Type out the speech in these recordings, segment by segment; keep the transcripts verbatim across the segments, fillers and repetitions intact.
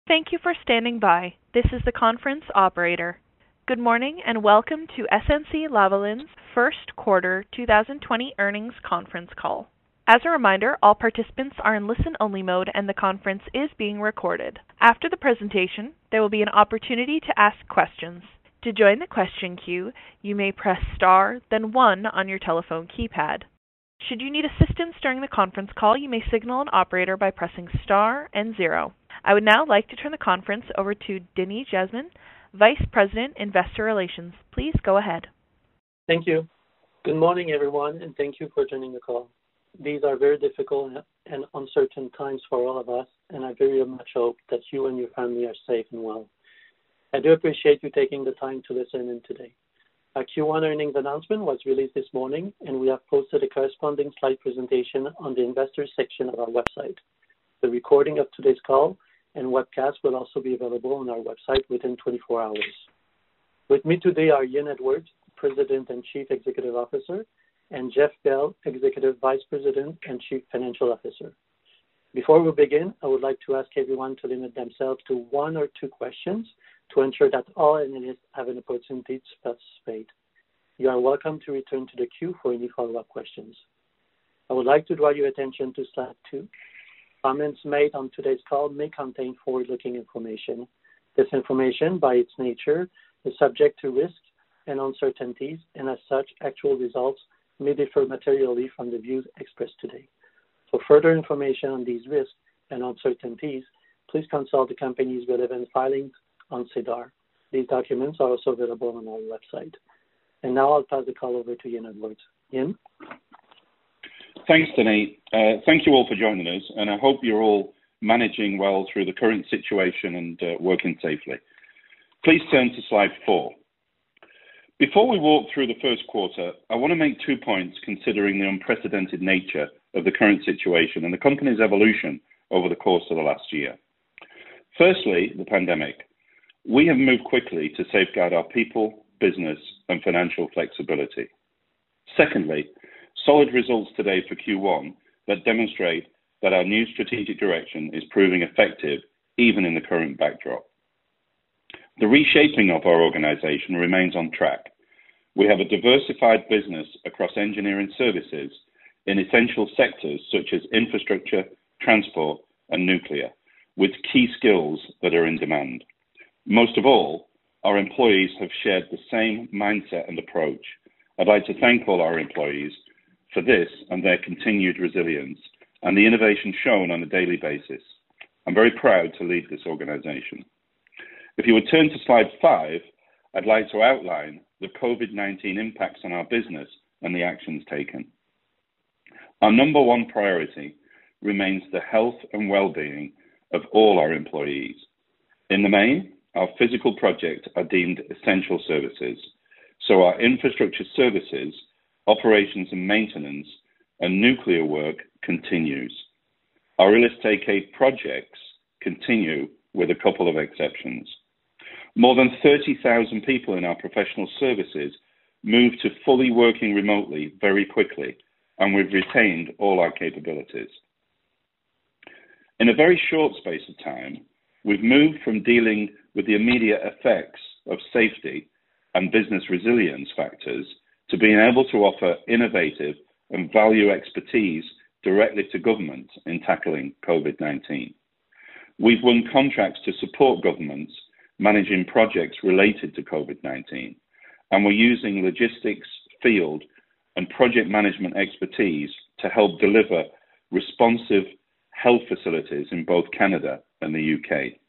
Thank you for standing by. This is the conference operator. Good morning, and welcome to S N C-Lavalin's first quarter two thousand twenty earnings conference call. As a reminder, all participants are in listen-only mode and the conference is being recorded. After the presentation, there will be an opportunity to ask questions. To join the question queue, you may press star, then one on your telephone keypad. Should you need assistance during the conference call, you may signal an operator by pressing star and zero. I would now like to turn the conference over to Denis Jasmin, Vice President, Investor Relations. Please go ahead. Thank you. Good morning, everyone, and thank you for joining the call. These are very difficult and uncertain times for all of us, and I very much hope that you and your family are safe and well. I do appreciate you taking the time to listen in today. Our Q one earnings announcement was released this morning, and we have posted a corresponding slide presentation on the Investors section of our website. The recording of today's call and webcast will also be available on our website within twenty-four hours. With me today are Ian Edwards, President and Chief Executive Officer, and Jeff Bell, Executive Vice President and Chief Financial Officer. Before we begin, I would like to ask everyone to limit themselves to one or two questions to ensure that all analysts have an opportunity to participate. You are welcome to return to the queue for any follow-up questions. I would like to draw your attention to slide two. Comments made on today's call may contain forward-looking information. This information, by its nature, is subject to risks and uncertainties, and as such, actual results may differ materially from the views expressed today. For further information on these risks and uncertainties, please consult the company's relevant filings on SEDAR. These documents are also available on our website. And now I'll pass the call over to Ian Edwards. Ian? Thanks, Denis. Uh, thank you all for joining us, and I hope you're all managing well through the current situation and uh, working safely. Please turn to slide four. Before we walk through the first quarter, I want to make two points considering the unprecedented nature of the current situation and the company's evolution over the course of the last year. Firstly, the pandemic. We have moved quickly to safeguard our people, business, and financial flexibility. Secondly, solid results today for Q one that demonstrate that our new strategic direction is proving effective even in the current backdrop. The reshaping of our organization remains on track. We have a diversified business across engineering services in essential sectors such as infrastructure, transport, and nuclear, with key skills that are in demand. Most of all, our employees have shared the same mindset and approach. I'd like to thank all our employees for this and their continued resilience and the innovation shown on a daily basis. I'm very proud to lead this organization. If you would turn to slide five, I'd like to outline the COVID nineteen impacts on our business and the actions taken. Our number one priority remains the health and well-being of all our employees. In the main, our physical projects are deemed essential services, so our infrastructure services, operations and maintenance, and nuclear work continues. Our L S T K projects continue with a couple of exceptions. More than thirty thousand people in our professional services moved to fully working remotely very quickly, and we've retained all our capabilities. In a very short space of time, we've moved from dealing with the immediate effects of safety and business resilience factors to being able to offer innovative and value expertise directly to government in tackling COVID nineteen. We've won contracts to support governments managing projects related to COVID nineteen, and we're using logistics, field, and project management expertise to help deliver responsive health facilities in both Canada and the U K.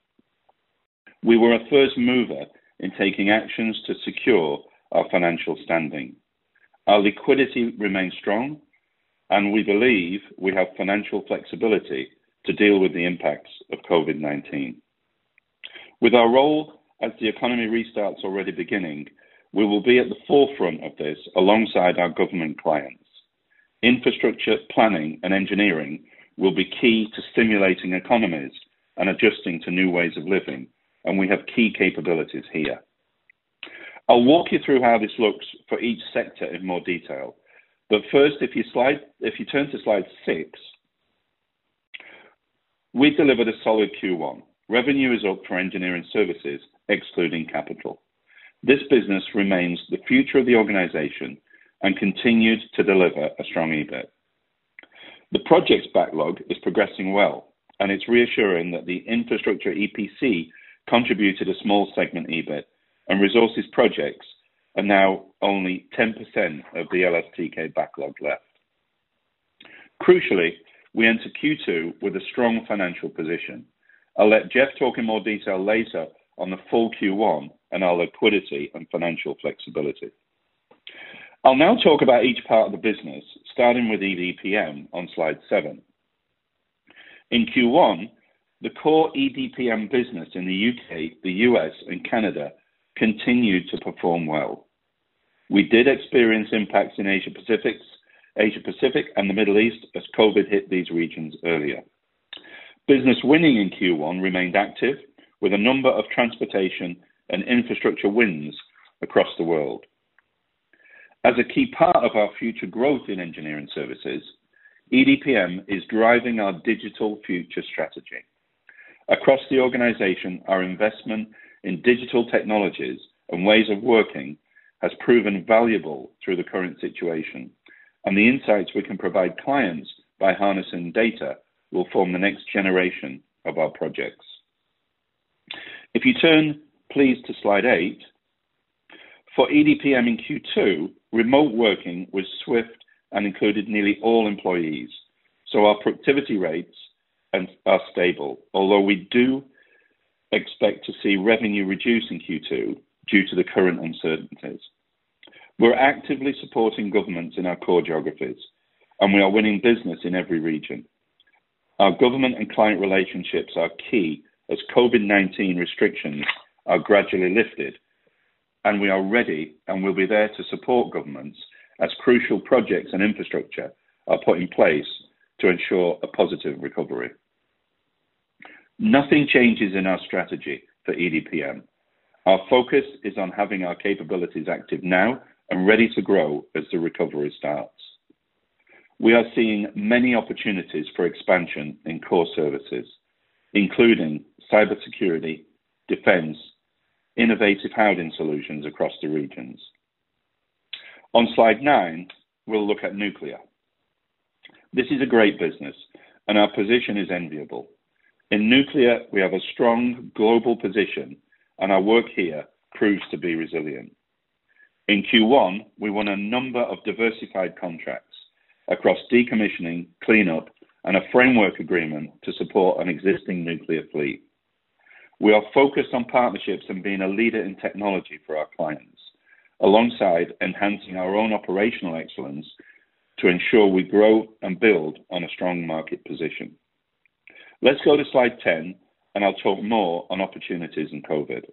We were a first mover in taking actions to secure our financial standing. Our liquidity remains strong, and we believe we have financial flexibility to deal with the impacts of COVID nineteen. With our role as the economy restarts already beginning, we will be at the forefront of this alongside our government clients. Infrastructure, planning, and engineering will be key to stimulating economies and adjusting to new ways of living, and we have key capabilities here. I'll walk you through how this looks for each sector in more detail. But first, if you slide, if you turn to slide six, we delivered a solid Q one revenue is up for engineering services, excluding capital. This business remains the future of the organization and continued to deliver a strong E B I T. The project's backlog is progressing well, and it's reassuring that the infrastructure E P C contributed a small segment E B I T, and resources projects are now only ten percent of the L S T K backlog left. Crucially, we enter Q two with a strong financial position. I'll let Jeff talk in more detail later on the full Q one and our liquidity and financial flexibility. I'll now talk about each part of the business, starting with E D P M on slide seven. In Q one, the core E D P M business in the U K, the U S, and Canada continued to perform well. We did experience impacts in Asia Pacific, Asia Pacific and the Middle East as COVID hit these regions earlier. Business winning in Q one remained active, with a number of transportation and infrastructure wins across the world. As a key part of our future growth in engineering services, E D P M is driving our digital future strategy. Across the organization, our investment in digital technologies and ways of working has proven valuable through the current situation, and the insights we can provide clients by harnessing data will form the next generation of our projects. If you turn, please, to slide eight, for E D P M in Q two, remote working was swift and included nearly all employees, so our productivity rates are stable, although we do expect to see revenue reduce in Q two due to the current uncertainties. We're actively supporting governments in our core geographies, and we are winning business in every region. Our government and client relationships are key as COVID nineteen restrictions are gradually lifted, and we are ready and will be there to support governments as crucial projects and infrastructure are put in place to ensure a positive recovery. Nothing changes in our strategy for E D P M. Our focus is on having our capabilities active now and ready to grow as the recovery starts. We are seeing many opportunities for expansion in core services, including cybersecurity, defense, innovative housing solutions across the regions. On slide nine, we'll look at nuclear. This is a great business, and our position is enviable. In nuclear, we have a strong global position, and our work here proves to be resilient. In Q one, we won a number of diversified contracts across decommissioning, cleanup, and a framework agreement to support an existing nuclear fleet. We are focused on partnerships and being a leader in technology for our clients, alongside enhancing our own operational excellence to ensure we grow and build on a strong market position. Let's go to slide ten, and I'll talk more on opportunities in COVID.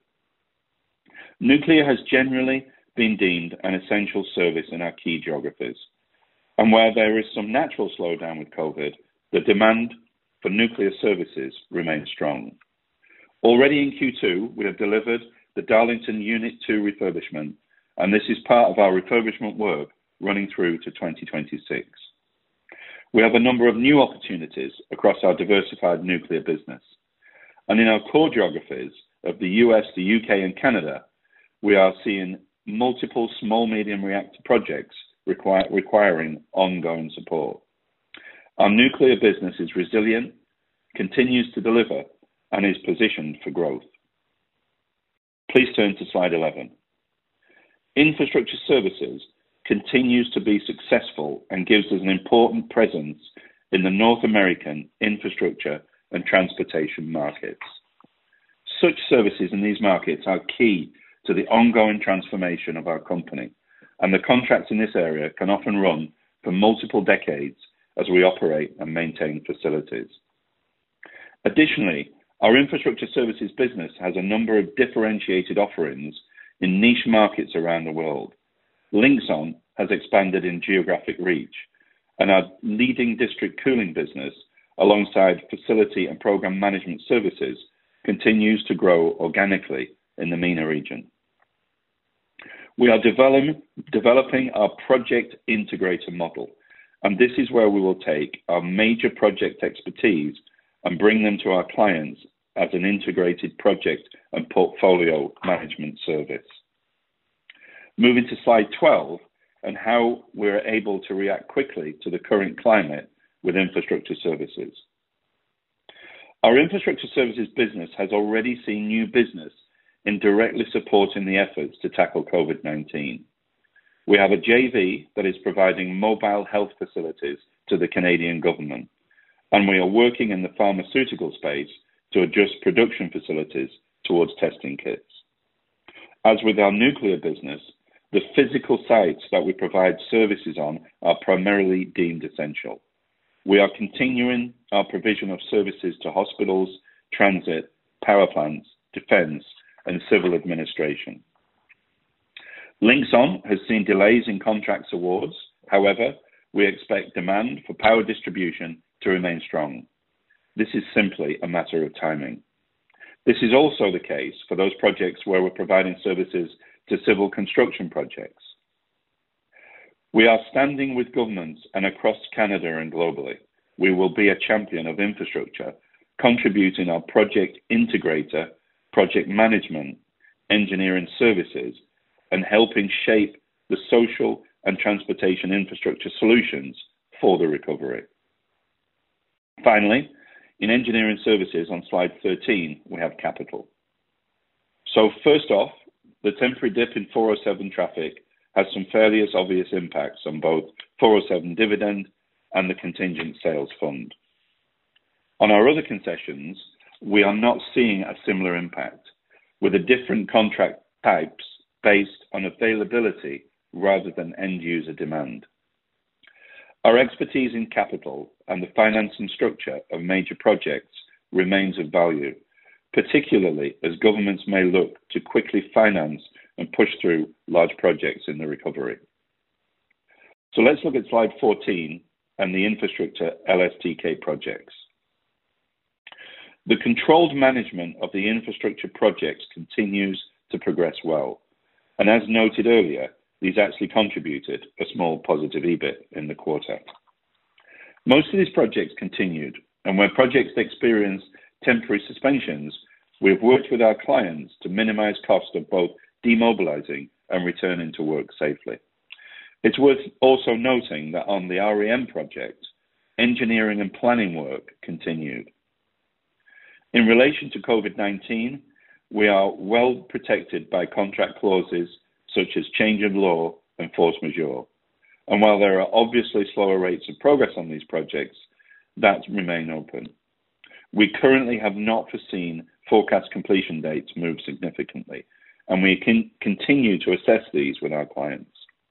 Nuclear has generally been deemed an essential service in our key geographies, and where there is some natural slowdown with COVID, the demand for nuclear services remains strong. Already in Q two, we have delivered the Darlington Unit two refurbishment, and this is part of our refurbishment work running through to twenty twenty-six. We have a number of new opportunities across our diversified nuclear business. And in our core geographies of the U S, the U K, and Canada, we are seeing multiple small medium reactor projects require, requiring ongoing support. Our nuclear business is resilient, continues to deliver, and is positioned for growth. Please turn to slide eleven. Infrastructure services continues to be successful and gives us an important presence in the North American infrastructure and transportation markets. Such services in these markets are key to the ongoing transformation of our company, and the contracts in this area can often run for multiple decades as we operate and maintain facilities. Additionally, our infrastructure services business has a number of differentiated offerings in niche markets around the world. Linxon has expanded in geographic reach, and our leading district cooling business, alongside facility and program management services, continues to grow organically in the MENA region. We are develop, developing our project integrator model, and this is where we will take our major project expertise and bring them to our clients as an integrated project and portfolio management service. Moving to slide twelve, and how we're able to react quickly to the current climate with infrastructure services. Our infrastructure services business has already seen new business in directly supporting the efforts to tackle COVID nineteen. We have a J V that is providing mobile health facilities to the Canadian government, and we are working in the pharmaceutical space to adjust production facilities towards testing kits. As with our nuclear business, the physical sites that we provide services on are primarily deemed essential. We are continuing our provision of services to hospitals, transit, power plants, defence, and civil administration. Linxon has seen delays in contracts awards. However, we expect demand for power distribution to remain strong. This is simply a matter of timing. This is also the case for those projects where we're providing services to civil construction projects. We are standing with governments and across Canada and globally. We will be a champion of infrastructure, contributing our project integrator, project management, engineering services, and helping shape the social and transportation infrastructure solutions for the recovery. Finally, in engineering services on slide thirteen, we have capital. So first off, the temporary dip in four oh seven traffic has some fairly obvious impacts on both four oh seven dividend and the contingent sales fund. On our other concessions, we are not seeing a similar impact, with a different contract types based on availability rather than end user demand. Our expertise in capital and the financing structure of major projects remains of value, particularly as governments may look to quickly finance and push through large projects in the recovery. So let's look at slide fourteen and the infrastructure L S T K projects. The controlled management of the infrastructure projects continues to progress well. And as noted earlier, these actually contributed a small positive E B I T in the quarter. Most of these projects continued, and where projects experienced temporary suspensions, we've worked with our clients to minimize cost of both demobilizing and returning to work safely. It's worth also noting that on the R E M project, engineering and planning work continued. In relation to COVID nineteen, we are well protected by contract clauses such as change of law and force majeure. And while there are obviously slower rates of progress on these projects, that remain open. We currently have not foreseen forecast completion dates move significantly, and we can continue to assess these with our clients.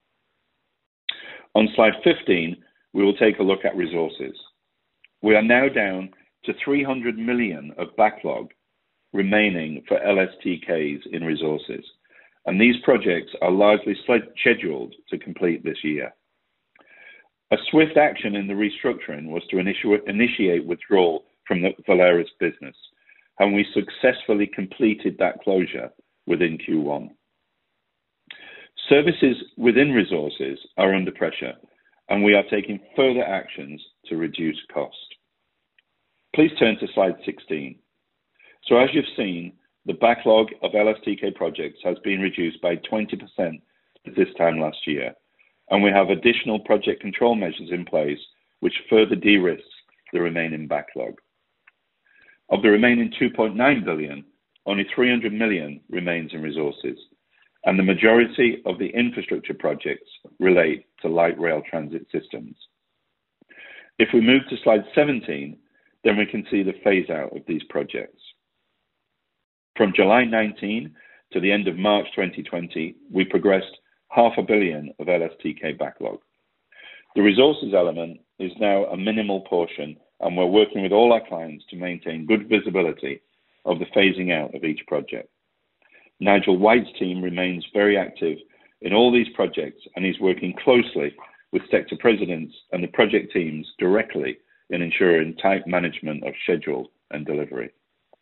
On slide fifteen, we will take a look at resources. We are now down to three hundred million of backlog remaining for L S T Ks in resources, and these projects are largely scheduled to complete this year. A swift action in the restructuring was to initi- initiate withdrawal from the Valeris business, and we successfully completed that closure within Q one. Services within resources are under pressure, and we are taking further actions to reduce cost. Please turn to slide sixteen. So as you've seen, the backlog of L S T K projects has been reduced by twenty percent at this time last year, and we have additional project control measures in place which further de-risks the remaining backlog. Of the remaining two point nine billion, only three hundred million remains in resources, and the majority of the infrastructure projects relate to light rail transit systems. If we move to slide seventeen, then we can see the phase out of these projects. From July nineteenth to the end of March twenty twenty, we progressed half a billion of L S T K backlog. The resources element is now a minimal portion, and we're working with all our clients to maintain good visibility of the phasing out of each project. Nigel White's team remains very active in all these projects, and he's working closely with sector presidents and the project teams directly in ensuring tight management of schedule and delivery.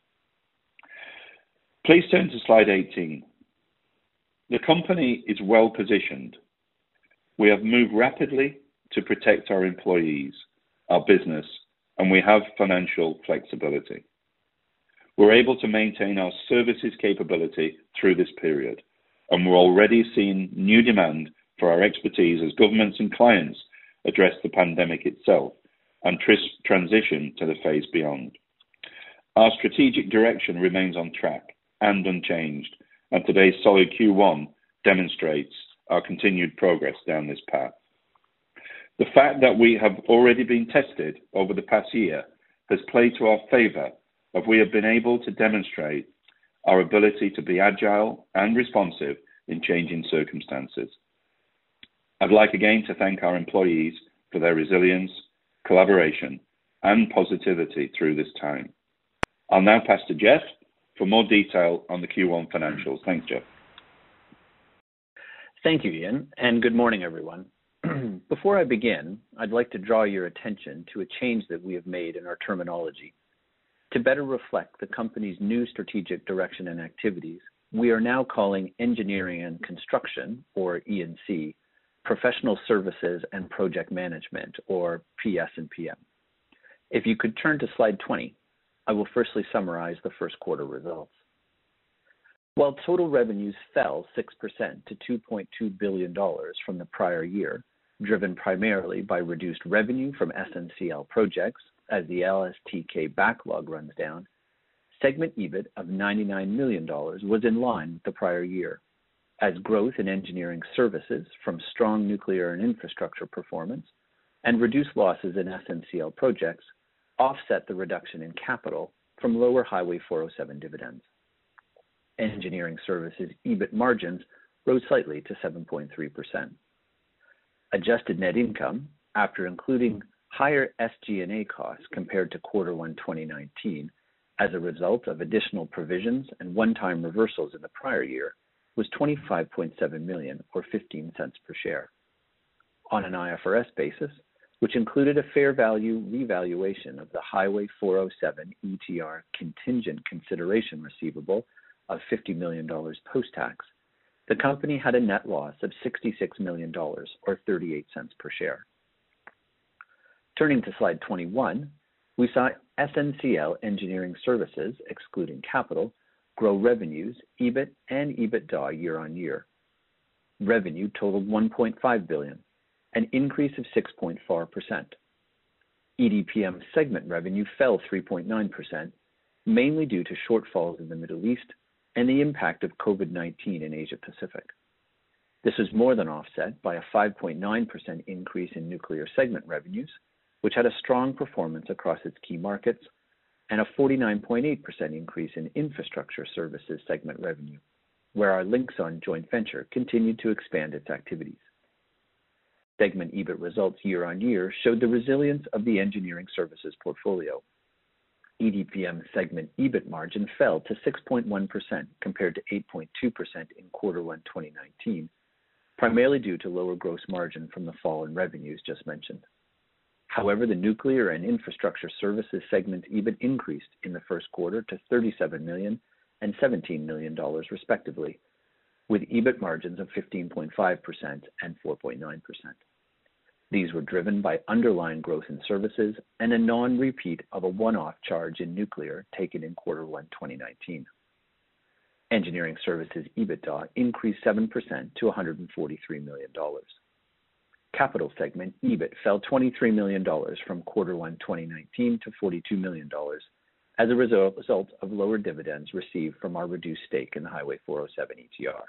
Please turn to slide eighteen. The company is well positioned. We have moved rapidly to protect our employees, our business, and we have financial flexibility. we're able to maintain our services capability through this period, and we're already seeing new demand for our expertise as governments and clients address the pandemic itself and tr- transition to the phase beyond. Our strategic direction remains on track and unchanged, and today's solid Q one demonstrates our continued progress down this path. The fact that we have already been tested over the past year has played to our favour, as we have been able to demonstrate our ability to be agile and responsive in changing circumstances. I'd like again to thank our employees for their resilience, collaboration, and positivity through this time. I'll now pass to Jeff for more detail on the Q one financials. Thanks, Jeff. Thank you, Ian, and good morning, everyone. Before I begin, I'd like to draw your attention to a change that we have made in our terminology. To better reflect the company's new strategic direction and activities, we are now calling Engineering and Construction, or E and C, Professional Services and Project Management, or P S and P M. If you could turn to slide twenty, I will firstly summarize the first quarter results. While total revenues fell six percent to two point two billion dollars from the prior year, driven primarily by reduced revenue from S N C L projects as the L S T K backlog runs down, segment E B I T of ninety-nine million dollars was in line with the prior year, as growth in engineering services from strong nuclear and infrastructure performance and reduced losses in S N C L projects offset the reduction in capital from lower Highway four oh seven dividends. Engineering services E B I T margins rose slightly to seven point three percent. Adjusted net income, after including higher S G and A costs compared to quarter one twenty nineteen as a result of additional provisions and one-time reversals in the prior year, was twenty-five point seven million dollars or fifteen cents per share. On an I F R S basis, which included a fair value revaluation of the Highway four oh seven E T R contingent consideration receivable of fifty million dollars post-tax, the company had a net loss of sixty-six million dollars or thirty-eight cents per share. Turning to slide twenty-one, we saw S N C L Engineering Services, excluding capital, grow revenues, E B I T, and EBITDA year on year. Revenue totaled one point five billion dollars, an increase of six point four percent. E D P M segment revenue fell three point nine percent, mainly due to shortfalls in the Middle East and the impact of COVID nineteen in Asia Pacific. This was more than offset by a five point nine percent increase in nuclear segment revenues, which had a strong performance across its key markets, and a forty-nine point eight percent increase in infrastructure services segment revenue, where our Linxon joint venture continued to expand its activities. Segment E B I T results year on year showed the resilience of the engineering services portfolio. E D P M segment E B I T margin fell to six point one percent compared to eight point two percent in quarter one twenty nineteen, primarily due to lower gross margin from the fall in revenues just mentioned. However, the nuclear and infrastructure services segment E B I T increased in the first quarter to thirty-seven million dollars and seventeen million dollars respectively, with E B I T margins of fifteen point five percent and four point nine percent. These were driven by underlying growth in services and a non-repeat of a one-off charge in nuclear taken in quarter one twenty nineteen. Engineering services EBITDA increased seven percent to one hundred forty-three million dollars. Capital segment E B I T fell twenty-three million dollars from quarter one twenty nineteen to forty-two million dollars as a result of lower dividends received from our reduced stake in the Highway four oh seven E T R.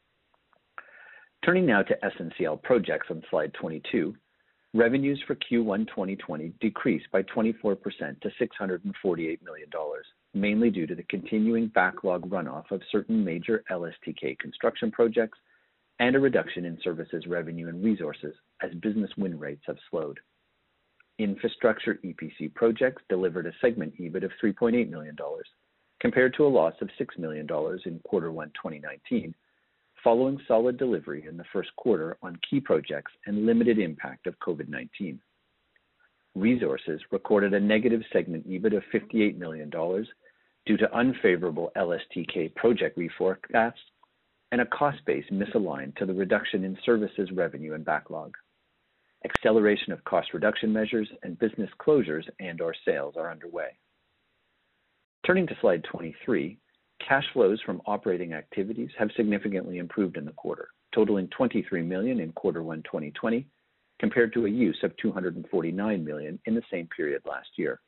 Turning now to S N C L projects on slide twenty-two, revenues for Q one twenty twenty decreased by twenty-four percent to six hundred forty-eight million dollars, mainly due to the continuing backlog runoff of certain major L S T K construction projects and a reduction in services revenue and resources as business win rates have slowed. Infrastructure E P C projects delivered a segment E B I T of three point eight million dollars, compared to a loss of six million dollars in quarter one twenty nineteen, following solid delivery in the first quarter on key projects and limited impact of COVID nineteen. Resources recorded a negative segment E B I T of fifty-eight million dollars due to unfavorable L S T K project reforecasts and a cost base misaligned to the reduction in services revenue and backlog. Acceleration of cost reduction measures and business closures and or sales are underway. Turning to slide twenty-three, cash flows from operating activities have significantly improved in the quarter, totaling twenty-three million dollars in quarter one twenty twenty, compared to a use of two hundred forty-nine million dollars in the same period last year.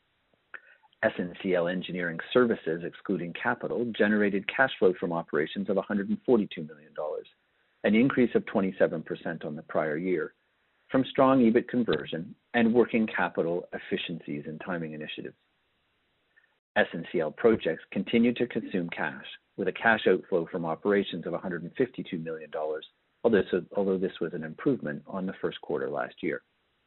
S N C L Engineering Services, excluding capital, generated cash flow from operations of one hundred forty-two million dollars, an increase of twenty-seven percent on the prior year, from strong E B I T conversion and working capital efficiencies and timing initiatives. S N C L Projects continued to consume cash, with a cash outflow from operations of one hundred fifty-two million dollars, although this was an improvement on the first quarter last year.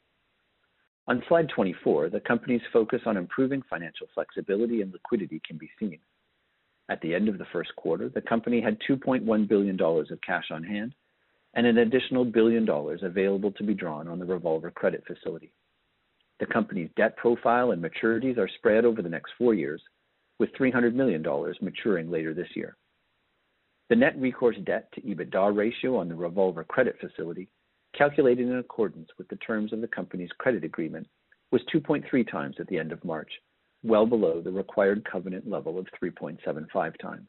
On slide twenty-four, the company's focus on improving financial flexibility and liquidity can be seen. At the end of the first quarter, the company had two point one billion dollars of cash on hand and an additional billion dollars available to be drawn on the revolver credit facility. The company's debt profile and maturities are spread over the next four years, with three hundred million dollars maturing later this year. The net recourse debt to EBITDA ratio on the revolver credit facility, calculated in accordance with the terms of the company's credit agreement, was two point three times at the end of March, well below the required covenant level of three point seven five times.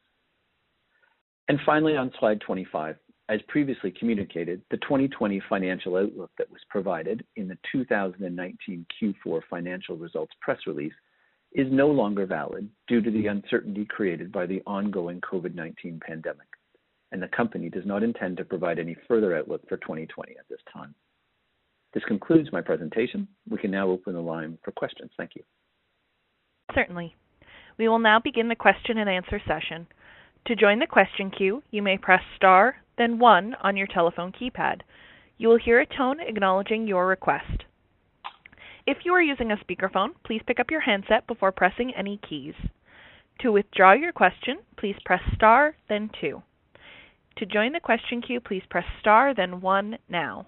And finally, on slide twenty-five, as previously communicated, the twenty twenty financial outlook that was provided in the two thousand nineteen Q four financial results press release is no longer valid due to the uncertainty created by the ongoing COVID nineteen pandemic, and the company does not intend to provide any further outlook for twenty twenty at this time. This concludes my presentation. We can now open the line for questions. Thank you. Certainly. We will now begin the question and answer session. To join the question queue, you may press star, then one on your telephone keypad. You will hear a tone acknowledging your request. If you are using a speakerphone, please pick up your handset before pressing any keys. To withdraw your question, please press star, then two. To join the question queue, please press star, then one now.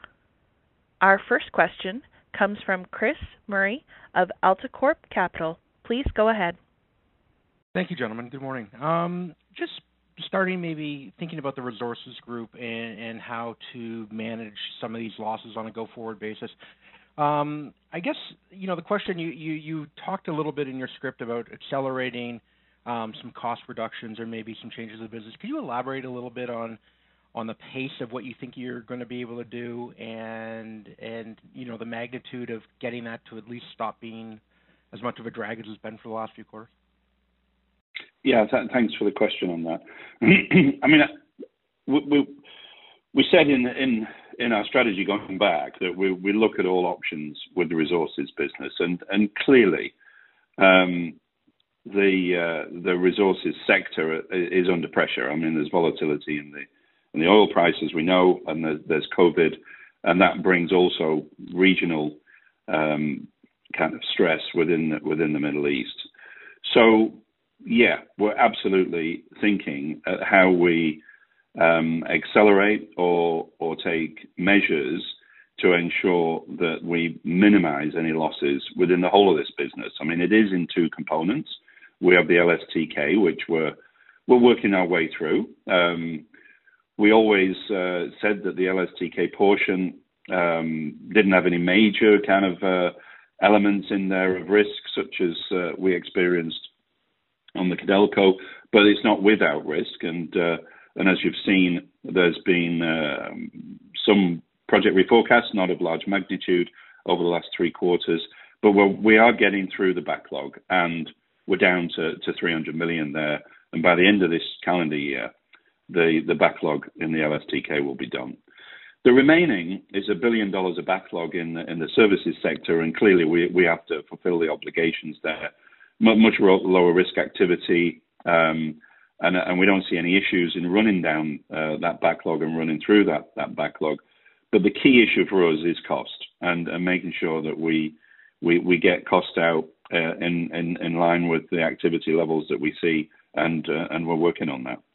Our first question comes from Chris Murray of AltaCorp Capital. Please go ahead. Thank you, gentlemen. Good morning. Um, just starting maybe thinking about the resources group and, and how to manage some of these losses on a go-forward basis. Um, I guess, you know, the question you, you, you talked a little bit in your script about accelerating um, some cost reductions or maybe some changes in the business. Could you elaborate a little bit on on the pace of what you think you're going to be able to do and, and you know, the magnitude of getting that to at least stop being as much of a drag as it's been for the last few quarters? Yeah, th- thanks for the question on that. I mean, we, we we said in in in our strategy going back that we we look at all options with the resources business, and and clearly, um, the uh, the resources sector is under pressure. I mean, there's volatility in the in the oil prices, we know, and there's, there's COVID, and that brings also regional um, kind of stress within the, within the Middle East. So, yeah, we're absolutely thinking at how we um, accelerate or or take measures to ensure that we minimize any losses within the whole of this business. I mean, it is in two components. We have the L S T K, which we're we're working our way through. Um, we always uh, said that the L S T K portion um, didn't have any major kind of uh, elements in there of risk, such as uh, we experienced on the Codelco, but it's not without risk. And uh, and as you've seen, there's been uh, some project reforecasts, not of large magnitude, over the last three quarters, but we're, we are getting through the backlog, and we're down to, to three hundred million there. And by the end of this calendar year, the, the backlog in the L S T K will be done. The remaining is a billion dollars of backlog in the, in the services sector, and clearly we, we have to fulfill the obligations there. Much lower risk activity, um, and, and we don't see any issues in running down uh, that backlog and running through that, that backlog. But the key issue for us is cost, and, and making sure that we we, we get cost out uh, in, in in line with the activity levels that we see, and uh, and we're working on that.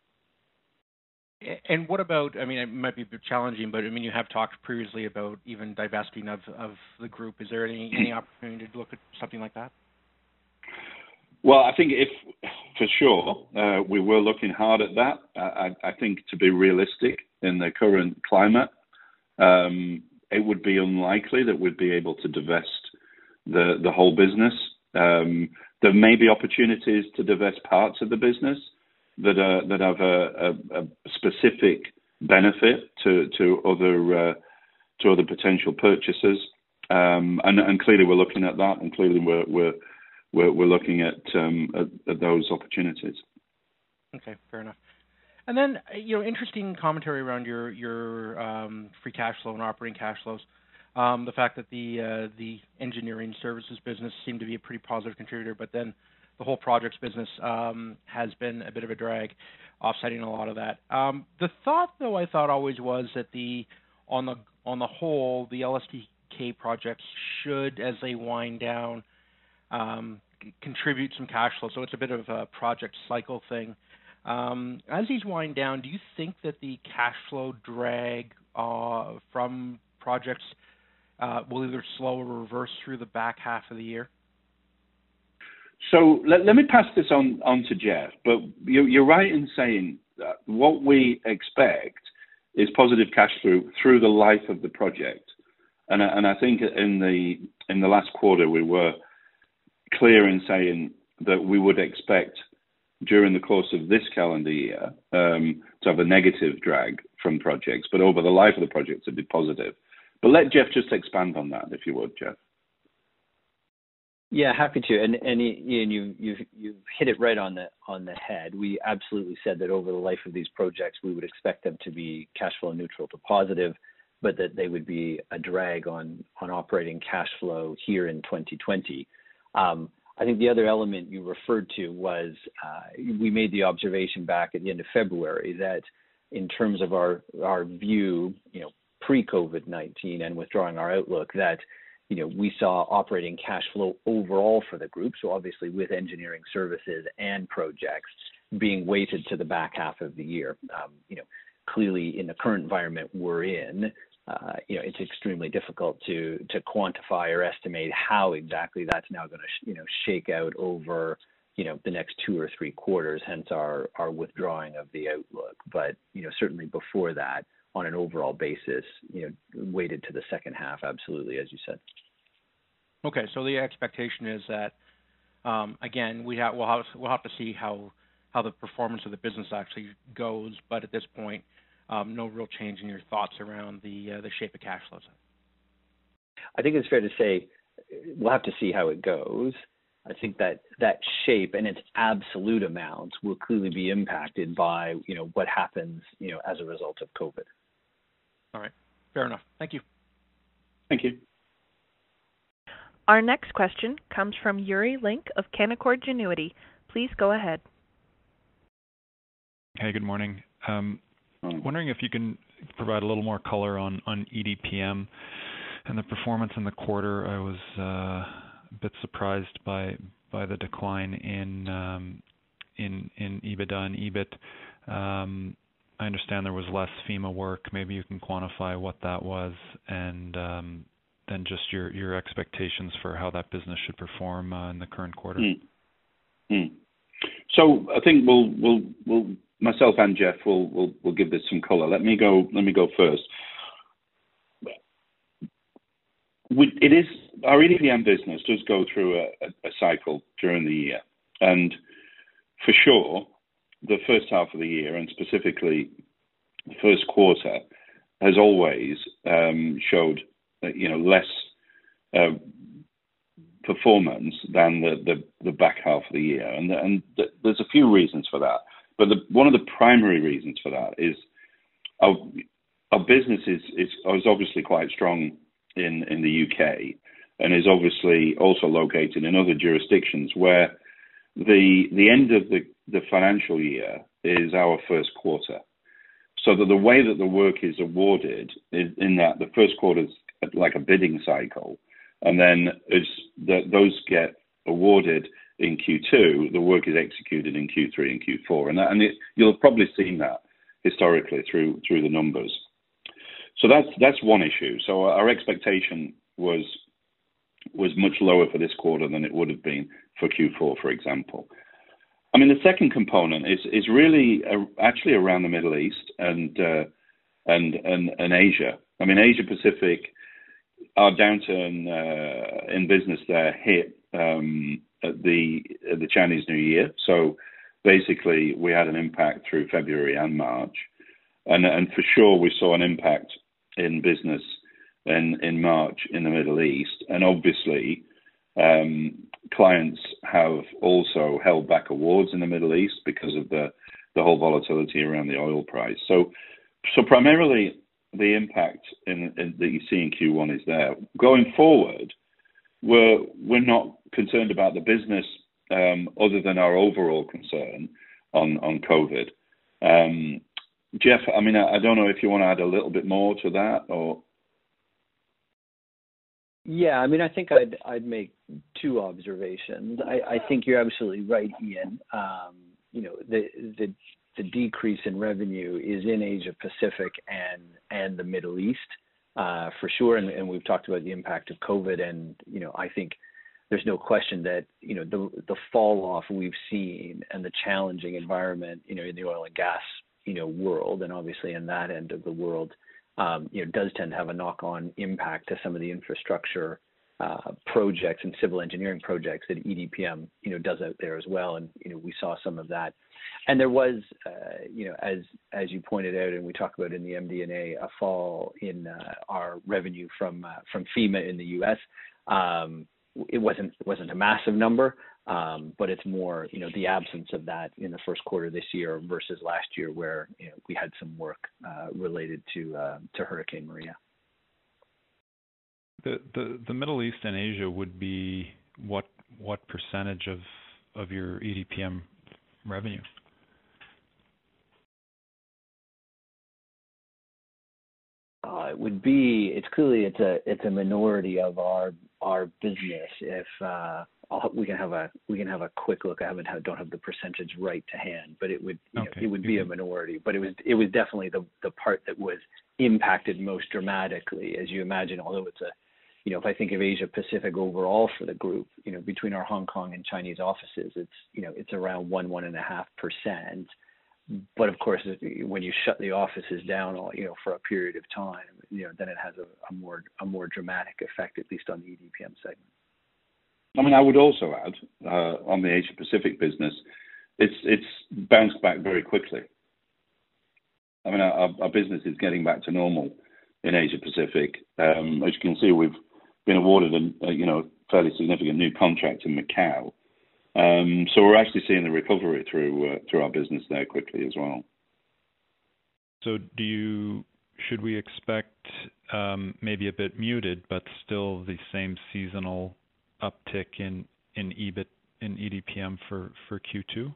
And what about, I mean, it might be a bit challenging, but I mean, you have talked previously about even divesting of, of the group. Is there any, any opportunity to look at something like that? Well, I think if, for sure, uh, we were looking hard at that. I, I think to be realistic in the current climate, um, it would be unlikely that we'd be able to divest the, the whole business. Um, there may be opportunities to divest parts of the business that are, that have a, a, a specific benefit to to other uh, to other potential purchasers, um, and, and clearly we're looking at that, and clearly we're we're we're, we're looking at, um, at at those opportunities. Okay, fair enough. And then, you know, interesting commentary around your your um, free cash flow and operating cash flows. Um, the fact that the uh, the engineering services business seemed to be a pretty positive contributor, but then the whole projects business um, has been a bit of a drag, offsetting a lot of that. Um, the thought, though, I thought always was that the on the on the whole, the L S T K projects should, as they wind down, um, c- contribute some cash flow. So it's a bit of a project cycle thing. Um, as these wind down, do you think that the cash flow drag uh, from projects uh, will either slow or reverse through the back half of the year? So let, let me pass this on, on to Jeff, but you, you're right in saying that what we expect is positive cash flow through the life of the project. And, and I think in the in the last quarter we were clear in saying that we would expect during the course of this calendar year um, to have a negative drag from projects, but over the life of the project to be positive. But let Jeff just expand on that, if you would, Jeff. Yeah, happy to. And and Ian, you you've you've hit it right on the on the head. We absolutely said that over the life of these projects, we would expect them to be cash flow neutral to positive, but that they would be a drag on on operating cash flow here in twenty twenty. Um, I think the other element you referred to was uh, we made the observation back at the end of February that in terms of our our view, you know, pre-COVID nineteen and withdrawing our outlook, that you know, we saw operating cash flow overall for the group, so obviously with engineering services and projects being weighted to the back half of the year. Um, you know, clearly in the current environment we're in, uh, you know, it's extremely difficult to to quantify or estimate how exactly that's now going to, sh- you know, shake out over, you know, the next two or three quarters, hence our, our withdrawing of the outlook. But, you know, certainly before that, on an overall basis, you know, weighted to the second half, absolutely, as you said. Okay, so the expectation is that, um, again, we have we'll have we'll have to see how how the performance of the business actually goes, but at this point, um, no real change in your thoughts around the uh, the shape of cash flows. I think it's fair to say we'll have to see how it goes. I think that that shape and its absolute amounts will clearly be impacted by, you know, what happens, you know, as a result of COVID. All right, fair enough. Thank you. Thank you. Our next question comes from Yuri Lynk of Canaccord Genuity. Please go ahead. Hey, good morning. Um, wondering if you can provide a little more color on, on E D P M and the performance in the quarter. I was uh, a bit surprised by by the decline in um, in in EBITDA and EBIT. Um, I understand there was less FEMA work. Maybe you can quantify what that was, and um, then just your, your expectations for how that business should perform uh, in the current quarter. Mm. Mm. So I think we'll we'll we'll myself and Jeff will will will give this some color. Let me go. Let me go first. We, it is our E D P M business does go through a, a, a cycle during the year, and for sure, the first half of the year, and specifically the first quarter, has always um, showed uh, you know less uh, performance than the, the the back half of the year, and and th- there's a few reasons for that. But the, one of the primary reasons for that is our our business is is, is obviously quite strong in in the U K, and is obviously also located in other jurisdictions where the the end of the, the financial year is our first quarter. So that the way that the work is awarded is in that the first quarter is like a bidding cycle, and then as the, those get awarded in Q two, the work is executed in Q three and Q four, and that, and it, you'll have probably seen that historically through through the numbers. So that's that's one issue. So our expectation was was much lower for this quarter than it would have been for Q four, for example. I mean, the second component is is really uh, actually around the Middle East and uh, and and and Asia. I mean, Asia Pacific, our downturn uh, in business there hit um, at the at the Chinese New Year. So basically, we had an impact through February and March, and and for sure we saw an impact in business in in March in the Middle East, and obviously um, clients have also held back awards in the Middle East because of the the whole volatility around the oil price. So so primarily the impact in, in, that you see in Q one is there. Going forward, we're we're not concerned about the business um, other than our overall concern on on COVID. Um, Jeff, I mean, I, I don't know if you want to add a little bit more to that, or. Yeah, I mean, I think I'd I'd make two observations. I, I think you're absolutely right, Ian. Um, you know, the the the decrease in revenue is in Asia Pacific and and the Middle East, uh, for sure. And, and we've talked about the impact of COVID, and you know, I think there's no question that you know the the fall off we've seen and the challenging environment, you know, in the oil and gas, you know, world, and obviously in that end of the world, um, you know, does tend to have a knock-on impact to some of the infrastructure uh, projects and civil engineering projects that E D P M, you know, does out there as well. And you know, we saw some of that. And there was, uh, you know, as as you pointed out, and we talk about in the M D and A, a fall in uh, our revenue from uh, from FEMA in the U S. Um, it wasn't it wasn't a massive number, um, but it's more, you know, the absence of that in the first quarter this year versus last year, where you know, we had some work uh, related to uh, to Hurricane Maria. The, the the Middle East and Asia would be what what percentage of of your E D P M revenue? Uh, it would be. It's clearly it's a it's a minority of our our business. If uh, I'll, we can have a we can have a quick look. I haven't had, don't have the percentage right to hand, but it would you okay. know, it would be a minority. But it was it was definitely the the part that was impacted most dramatically, as you imagine. Although it's a you know, if I think of Asia Pacific overall for the group, you know, between our Hong Kong and Chinese offices, it's you know it's around one one and a half percent. But of course, when you shut the offices down, all you know, for a period of time, you know, then it has a, a more a more dramatic effect, at least on the E D P M segment. I mean, I would also add uh, on the Asia Pacific business, it's it's bounced back very quickly. I mean, our, our business is getting back to normal in Asia Pacific. Um, as you can see, we've been awarded a, a you know fairly significant new contract in Macau. Um, so we're actually seeing the recovery through uh, through our business there quickly as well. So do you should we expect um, maybe a bit muted, but still the same seasonal uptick in in E B I T in E D P M for for Q two?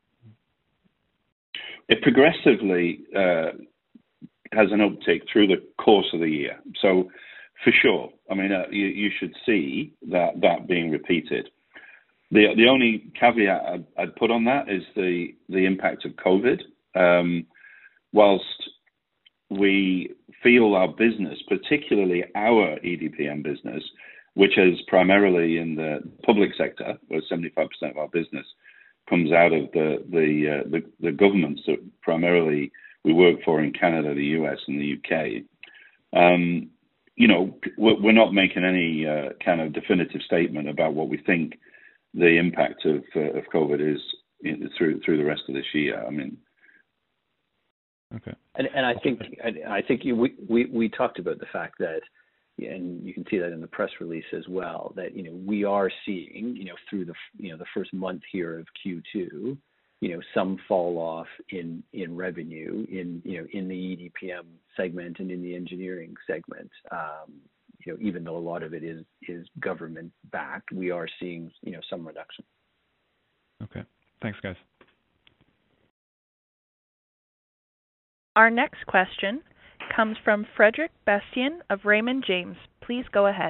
It progressively uh, has an uptick through the course of the year. So for sure, I mean, uh, you, you should see that that being repeated. The the only caveat I'd, I'd put on that is the, the impact of COVID. Um, whilst we feel our business, particularly our E D P M business, which is primarily in the public sector, where seventy-five percent of our business comes out of the the, uh, the the governments that primarily we work for in Canada, the U S, and the U K. Um, you know, we're, we're not making any uh, kind of definitive statement about what we think the impact of uh, of COVID is in, through through the rest of this year. I mean, okay. And and I think I, I think you, we, we we talked about the fact that, and you can see that in the press release as well, that you know we are seeing you know through the you know the first month here of Q two, you know some fall off in in revenue in you know in the E D P M segment and in the engineering segment. Um, You know, even though a lot of it is is government backed, we are seeing you know some reduction. Okay, thanks, guys. Our next question comes from Frederic Bastien of Raymond James. Please go ahead.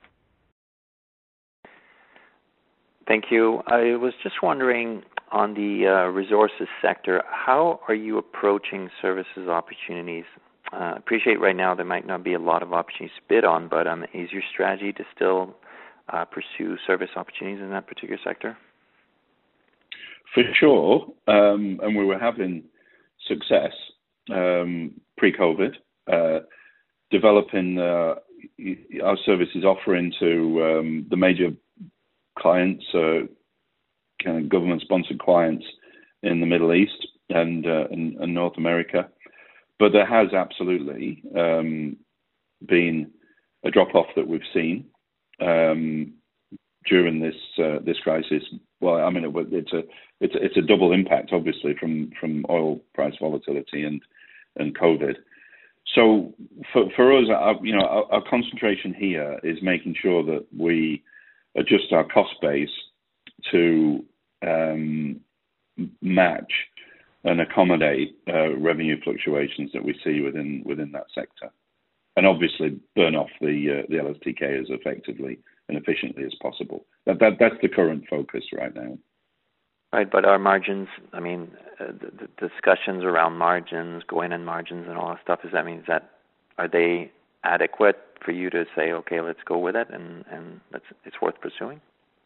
Thank you. I was just wondering on the uh, resources sector, how are you approaching services opportunities? I uh, appreciate right now there might not be a lot of opportunities to bid on, but um, is your strategy to still uh, pursue service opportunities in that particular sector? For sure, um, and we were having success um, pre-COVID, uh, developing uh, our services offering to um, the major clients, uh, kind of government-sponsored clients in the Middle East and, uh, and, and North America. But there has absolutely um, been a drop-off that we've seen um, during this uh, this crisis. Well, I mean, it, it's a it's a, it's a double impact, obviously, from, from oil price volatility and and COVID. So for for us, our, you know, our, our concentration here is making sure that we adjust our cost base to um, match and accommodate uh, revenue fluctuations that we see within within that sector, and obviously burn off the uh, the L S T K as effectively and efficiently as possible. That, that that's the current focus right now. Right, but our margins, I mean, uh, the, the discussions around margins, going in margins and all that stuff, is that means that are they adequate for you to say, okay, let's go with it and, and let's, it's worth pursuing?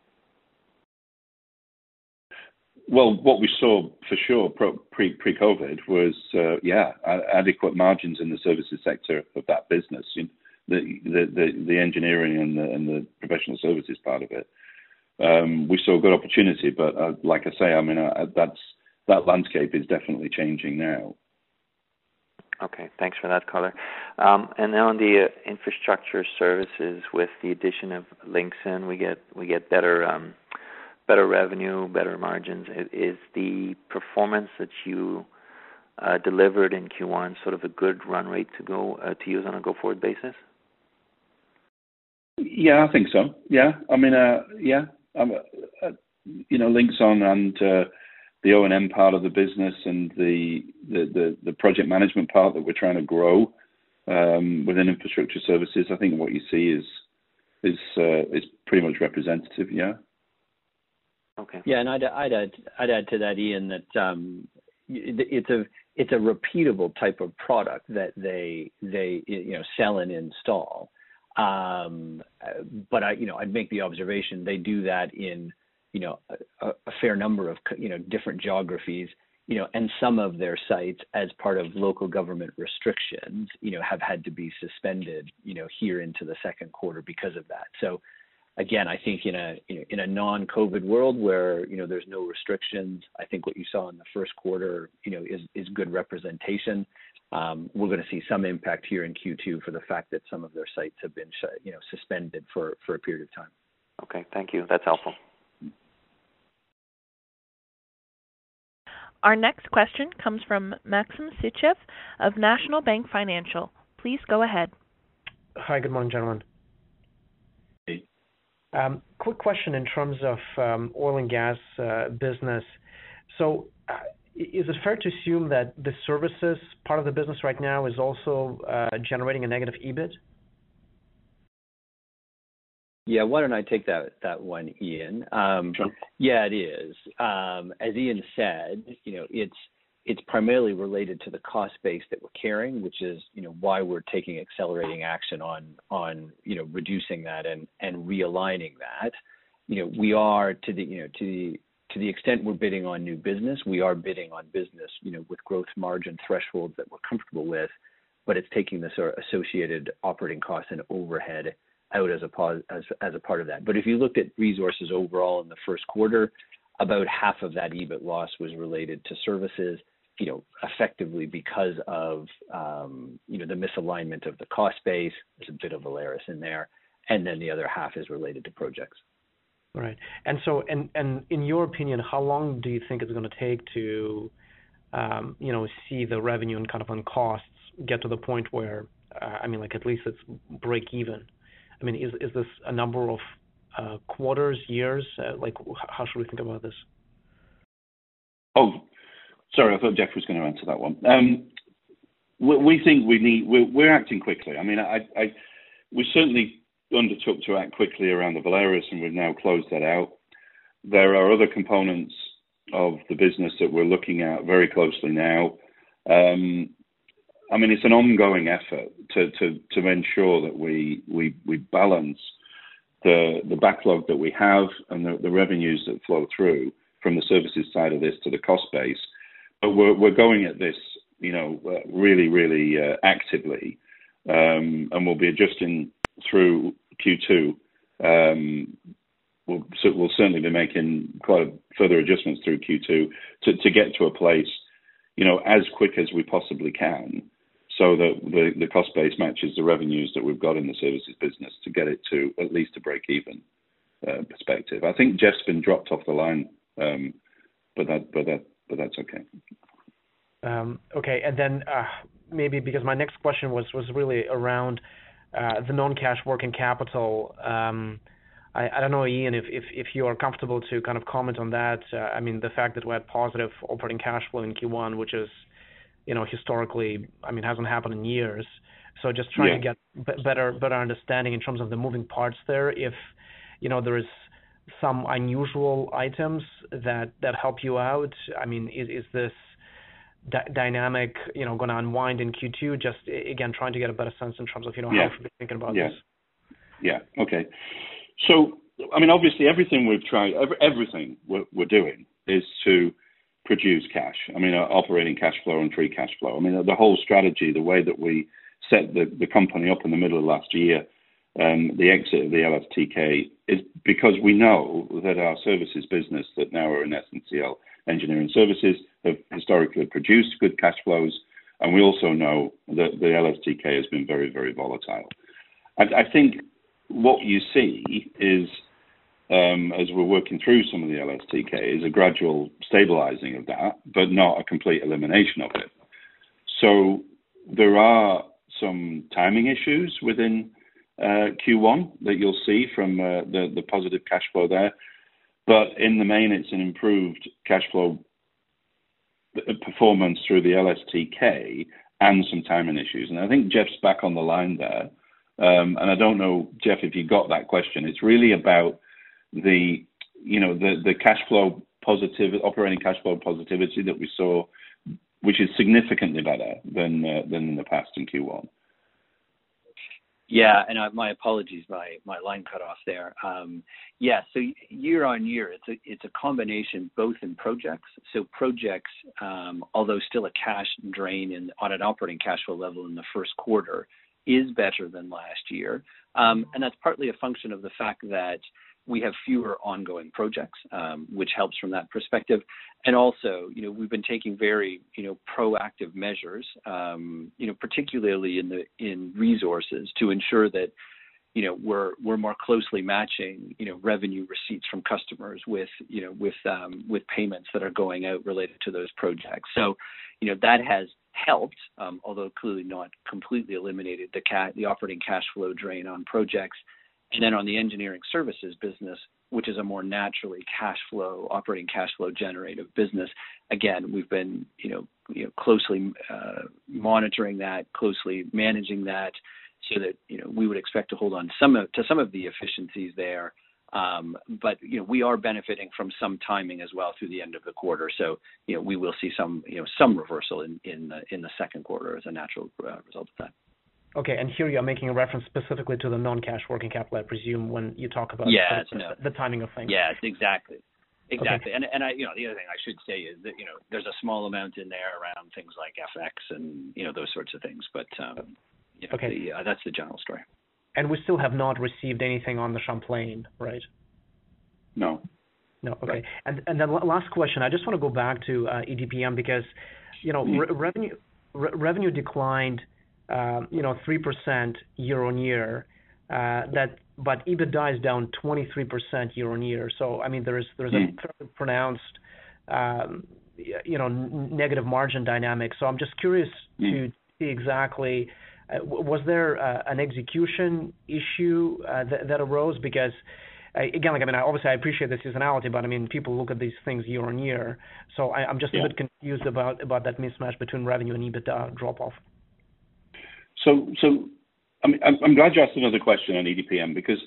Well, what we saw for sure pre pre COVID was uh, yeah adequate margins in the services sector of that business, you know, the, the the the engineering and the and the professional services part of it. Um, we saw good opportunity, but uh, like I say, I mean uh, that's that landscape is definitely changing now. Okay, thanks for that color. Um, and now on the uh, infrastructure services, with the addition of Linxon, we get we get better. Um, better revenue, better margins. Is the performance that you uh, delivered in Q one sort of a good run rate to go uh, to use on a go-forward basis? Yeah, I think so. Yeah, I mean, uh, yeah, um, uh, you know, Linxon and uh, the O and M part of the business and the, the, the, the project management part that we're trying to grow um, within infrastructure services. I think what you see is is uh, is pretty much representative. Yeah. Okay. Yeah, and I'd, I'd add I'd add to that, Ian, that um, it's a it's a repeatable type of product that they they you know sell and install. Um, but I you know I'd make the observation they do that in you know a, a fair number of you know different geographies. You know, and some of their sites, as part of local government restrictions, you know, have had to be suspended, you know, here into the second quarter because of that. So. Again, I think in a you know, in a non-COVID world where you know there's no restrictions, I think what you saw in the first quarter you know is is good representation. Um, we're going to see some impact here in Q two for the fact that some of their sites have been you know suspended for, for a period of time. Okay, thank you. That's helpful. Our next question comes from Maxim Sytchev of National Bank Financial. Please go ahead. Hi, good morning, gentlemen. Um, quick question in terms of um, oil and gas uh, business. So uh, is it fair to assume that the services part of the business right now is also uh, generating a negative E B I T? Yeah, why don't I take that that one, Ian? Um, sure. Yeah, it is. Um, as Ian said, you know, it's it's primarily related to the cost base that we're carrying, which is, you know, why we're taking accelerating action on, on, you know, reducing that and, and realigning that. You know, we are to the, you know, to the, to the extent we're bidding on new business, we are bidding on business, you know, with growth margin thresholds that we're comfortable with, but it's taking the sort of associated operating costs and overhead out as a, as, as a part of that. But if you looked at resources overall in the first quarter, about half of that E B I T loss was related to services, you know, effectively because of, um, you know, the misalignment of the cost base. There's a bit of Valaris in there. And then the other half is related to projects. Right. And so, and, and in your opinion, how long do you think it's going to take to, um, you know, see the revenue and kind of on costs get to the point where, uh, I mean, like at least it's break even? I mean, is, is this a number of uh, quarters, years? Uh, like, how should we think about this? Oh, sorry, I thought Jeff was going to answer that one. Um, we, we think we need, we're, we're acting quickly. I mean, I, I, we certainly undertook to act quickly around the Valaris, and we've now closed that out. There are other components of the business that we're looking at very closely now. Um, I mean, it's an ongoing effort to, to, to ensure that we, we, we balance the, the backlog that we have and the, the revenues that flow through from the services side of this to the cost base. But we're, we're going at this, you know, uh, really, really uh, actively, um, and we'll be adjusting through Q two um, we'll, so we'll certainly be making quite further adjustments through Q two to, to get to a place, you know, as quick as we possibly can, so that the, the cost base matches the revenues that we've got in the services business to get it to at least a break-even uh, perspective. I think Jeff's been dropped off the line, um, but that but that but that's okay. Um, okay, and then uh, maybe because my next question was was really around uh, the non-cash working capital. Um, I, I don't know, Ian, if, if if you are comfortable to kind of comment on that. Uh, I mean, the fact that we had positive operating cash flow in Q one, which is, you know, historically, I mean, hasn't happened in years. So just trying yeah. to get b- better better understanding in terms of the moving parts there. If, you know, there is some unusual items that that help you out. I mean, is is this d- dynamic, you know, going to unwind in Q two? Just again, trying to get a better sense in terms of, you know, yeah. how we should be thinking about yeah. this. Yeah. Okay. So, I mean, obviously, everything we've tried, every, everything we're, we're doing is to produce cash. I mean, uh, operating cash flow and free cash flow. I mean, the whole strategy, the way that we set the, the company up in the middle of last year, um, the exit of the L S T K, is because we know that our services business that now are in S N C L Engineering Services have historically produced good cash flows, and we also know that the L S T K has been very, very volatile. And I think what you see is, um, as we're working through some of the L S T K, is a gradual stabilizing of that, but not a complete elimination of it. So there are some timing issues within uh, Q one that you'll see from uh, the, the positive cash flow there. But in the main, it's an improved cash flow performance through the L S T K and some timing issues. And I think Jeff's back on the line there. Um, and I don't know, Jeff, if you got that question. It's really about the, you know, the, the cash flow positive, operating cash flow positivity that we saw, which is significantly better than uh, than in the past in Q one. Yeah, and I, my apologies, my my line cut off there. Um, yeah, so year on year, it's a it's a combination both in projects. So projects, um, although still a cash drain in on an operating cash flow level in the first quarter, is better than last year, um, and that's partly a function of the fact that we have fewer ongoing projects, um, which helps from that perspective. And also, you know, we've been taking very, you know, proactive measures, um, you know, particularly in the in resources to ensure that, you know, we're we're more closely matching, you know, revenue receipts from customers with, you know, with um, with payments that are going out related to those projects. So, you know, that has helped, um, although clearly not completely eliminated the ca- the operating cash flow drain on projects. And then on the engineering services business, which is a more naturally cash flow, operating cash flow generative business, again, we've been, you know, you know closely uh, monitoring that, closely managing that, so that, you know, we would expect to hold on some of, to some of the efficiencies there. Um, but, you know, we are benefiting from some timing as well through the end of the quarter. So, you know, we will see some, you know, some reversal in, in, the, in the second quarter as a natural uh, result of that. Okay, and here you are making a reference specifically to the non-cash working capital, I presume, when you talk about yeah, the, no. the timing of things. Yes, exactly. Exactly. Okay. And and I, you know, the other thing I should say is that, you know, there's a small amount in there around things like F X and, you know, those sorts of things. But, um, you know, okay. the, uh, that's the general story. And we still have not received anything on the Champlain, right? No. No, okay. Right. And and then last question, I just want to go back to uh, E D P M because, you know, mm. re- revenue re- revenue declined, uh, you know, three percent year on year. Uh, that, but EBITDA is down twenty-three percent year on year. So I mean, there is there's mm. a fairly pronounced, um, you know, n- negative margin dynamic. So I'm just curious mm. to see exactly, uh, was there uh, an execution issue uh, that, that arose? Because uh, again, like I mean, I, obviously I appreciate the seasonality, but I mean, people look at these things year on year. So I, I'm just yeah. a bit confused about about that mismatch between revenue and EBITDA drop off. So so. I mean, I'm glad you asked another question on E D P M because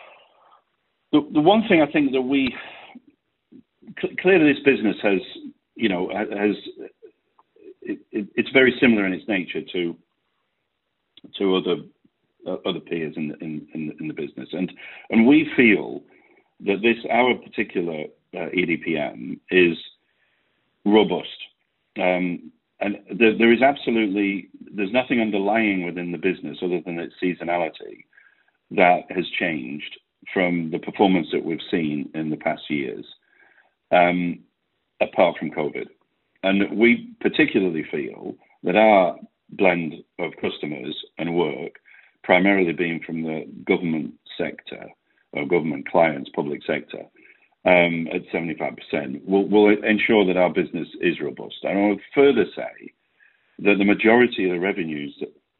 the the one thing I think that we clearly this business has, you know, has it, it, it's very similar in its nature to to other uh, other peers in the, in, in in the business, and and we feel that this our particular uh, E D P M is robust. Um, And there, there is absolutely, there's nothing underlying within the business other than its seasonality that has changed from the performance that we've seen in the past years, um, apart from COVID. And we particularly feel that our blend of customers and work, primarily being from the government sector, or government clients, public sector, um, at seventy-five percent, will, will ensure that our business is robust. And I would further say that the majority of the revenues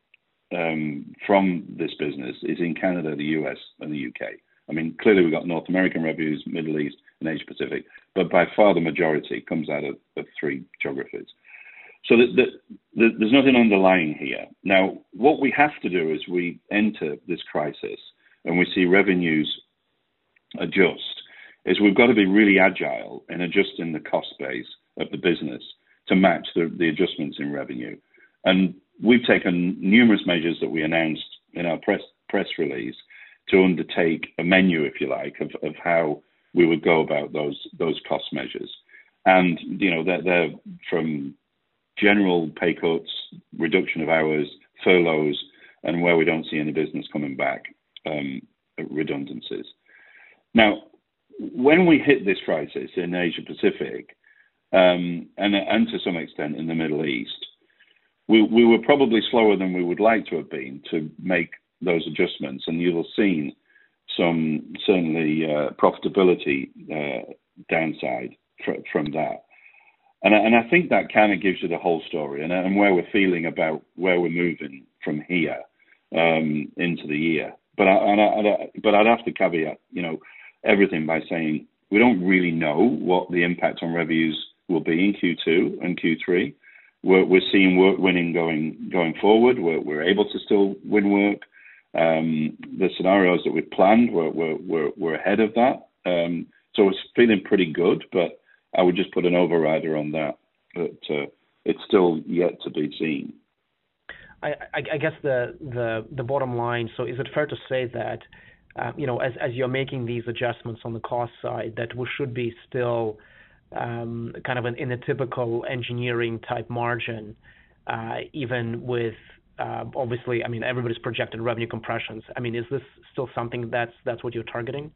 um, from this business is in Canada, the U S, and the U K. I mean, clearly we've got North American revenues, Middle East, and Asia Pacific, but by far the majority comes out of, of three geographies. So the, the, the, there's nothing underlying here. Now, what we have to do as we enter this crisis and we see revenues adjust is we've got to be really agile in adjusting the cost base of the business to match the, the adjustments in revenue. And we've taken numerous measures that we announced in our press press release to undertake a menu, if you like, of, of how we would go about those those cost measures. And, you know, they're, they're from general pay cuts, reduction of hours, furloughs, and where we don't see any business coming back, um, redundancies. Now, when we hit this crisis in Asia Pacific, um, and, and to some extent in the Middle East, we, we were probably slower than we would like to have been to make those adjustments, and you'll have seen some certainly uh, profitability uh, downside fr- from that. And I, and I think that kind of gives you the whole story and, and where we're feeling about where we're moving from here um, into the year. But I, and I, and I, but I'd have to caveat, you know, everything by saying we don't really know what the impact on revenues will be in Q two and Q three. We're, we're seeing work winning going going forward. We're, we're able to still win work. Um, the scenarios that we've planned, we're, we're, we're, we're ahead of that. Um, so it's feeling pretty good, but I would just put an overrider on that. But uh, it's still yet to be seen. I, I, I guess the, the the bottom line. So is it fair to say that uh, you know as as you're making these adjustments on the cost side, that we should be still um, kind of an, in a typical engineering type margin, uh, even with uh, obviously, I mean, everybody's projected revenue compressions. I mean, is this still something that's that's what you're targeting?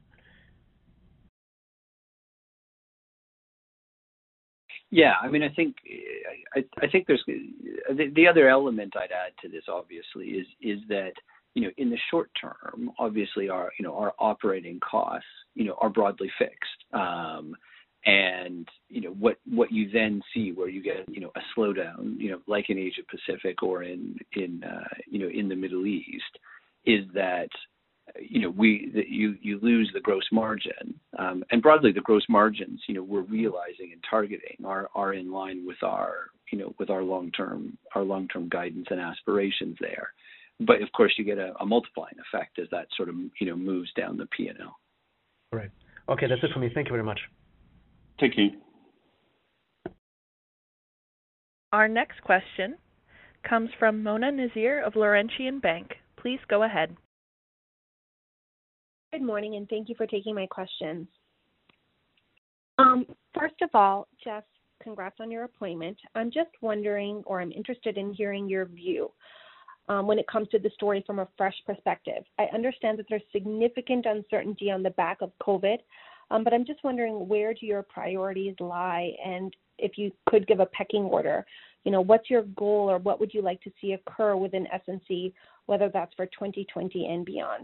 Yeah, I mean, I think I, I think there's the, the other element I'd add to this, obviously, is is that you know in the short term, obviously our you know our operating costs you know are broadly fixed, um, and you know what what you then see where you get you know a slowdown, you know like in Asia Pacific or in in uh, you know in the Middle East, is that you know, we that you you lose the gross margin, um, and broadly the gross margins, you know, we're realizing and targeting are are in line with our you know with our long term our long term guidance and aspirations there. But of course, you get a, a multiplying effect as that sort of you know moves down the P and L. Right. Okay, that's it for me. Thank you very much. Thank you. Our next question comes from Mona Nazir of Laurentian Bank. Please go ahead. Good morning, and thank you for taking my questions. Um, first of all, Jeff, congrats on your appointment. I'm just wondering, or I'm interested in hearing your view um, when it comes to the story from a fresh perspective. I understand that there's significant uncertainty on the back of COVID, um, but I'm just wondering, where do your priorities lie? And if you could give a pecking order, you know, what's your goal, or what would you like to see occur within S N C, whether that's for twenty twenty and beyond?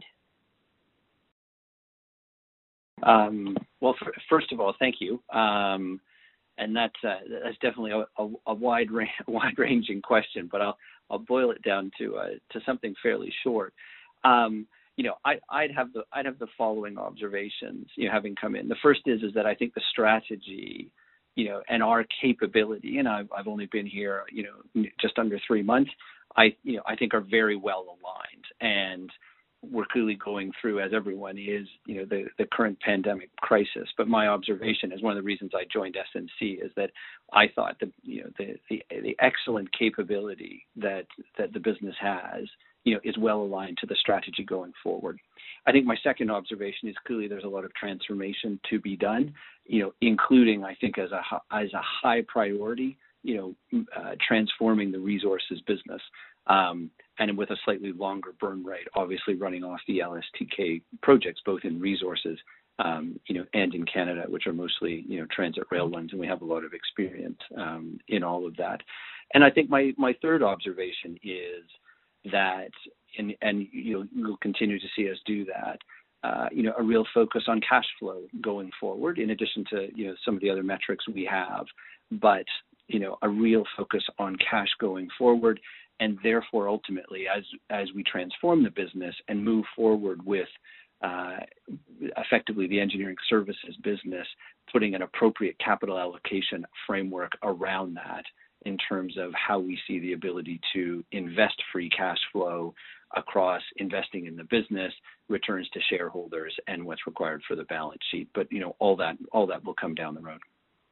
Um, well, for, first of all, thank you, um, and that's uh, that's definitely a, a, a wide ra- wide ranging question, but I'll I'll boil it down to uh, to something fairly short. Um, you know, I, I'd have the I'd have the following observations. You know, having come in, the first is is that I think the strategy, you know, and our capability, and I've I've only been here, you know, just under three months. I you know I think are very well aligned, and we're clearly going through, as everyone is, you know, the, the current pandemic crisis. But my observation is one of the reasons I joined S N C is that I thought the, you know, the, the, the excellent capability that, that the business has, you know, is well aligned to the strategy going forward. I think my second observation is clearly there's a lot of transformation to be done, you know, including, I think, as a, as a high priority, you know, uh, transforming the resources business. Um, and with a slightly longer burn rate, obviously running off the L S T K projects, both in resources, um, you know, and in Canada, which are mostly, you know, transit rail lines, and we have a lot of experience um, in all of that. And I think my, my third observation is that, and, and you know, you'll continue to see us do that, uh, you know, a real focus on cash flow going forward, in addition to, you know, some of the other metrics we have, but, you know, a real focus on cash going forward. And therefore, ultimately, as as we transform the business and move forward with uh, effectively the engineering services business, putting an appropriate capital allocation framework around that in terms of how we see the ability to invest free cash flow across investing in the business, returns to shareholders, and what's required for the balance sheet. But, you know, all that all that will come down the road.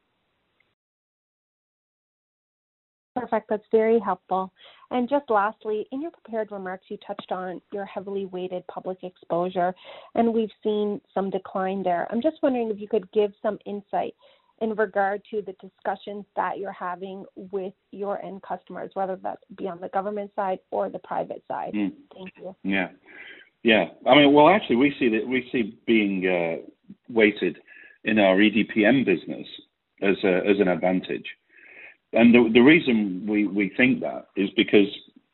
Perfect. That's very helpful. And just lastly, in your prepared remarks, you touched on your heavily weighted public exposure, and we've seen some decline there. I'm just wondering if you could give some insight in regard to the discussions that you're having with your end customers, whether that be on the government side or the private side. Mm. Thank you. Yeah. Yeah. I mean, well, actually, we see that we see being uh, weighted in our E D P M business as a, as an advantage. And the, the reason we, we think that is because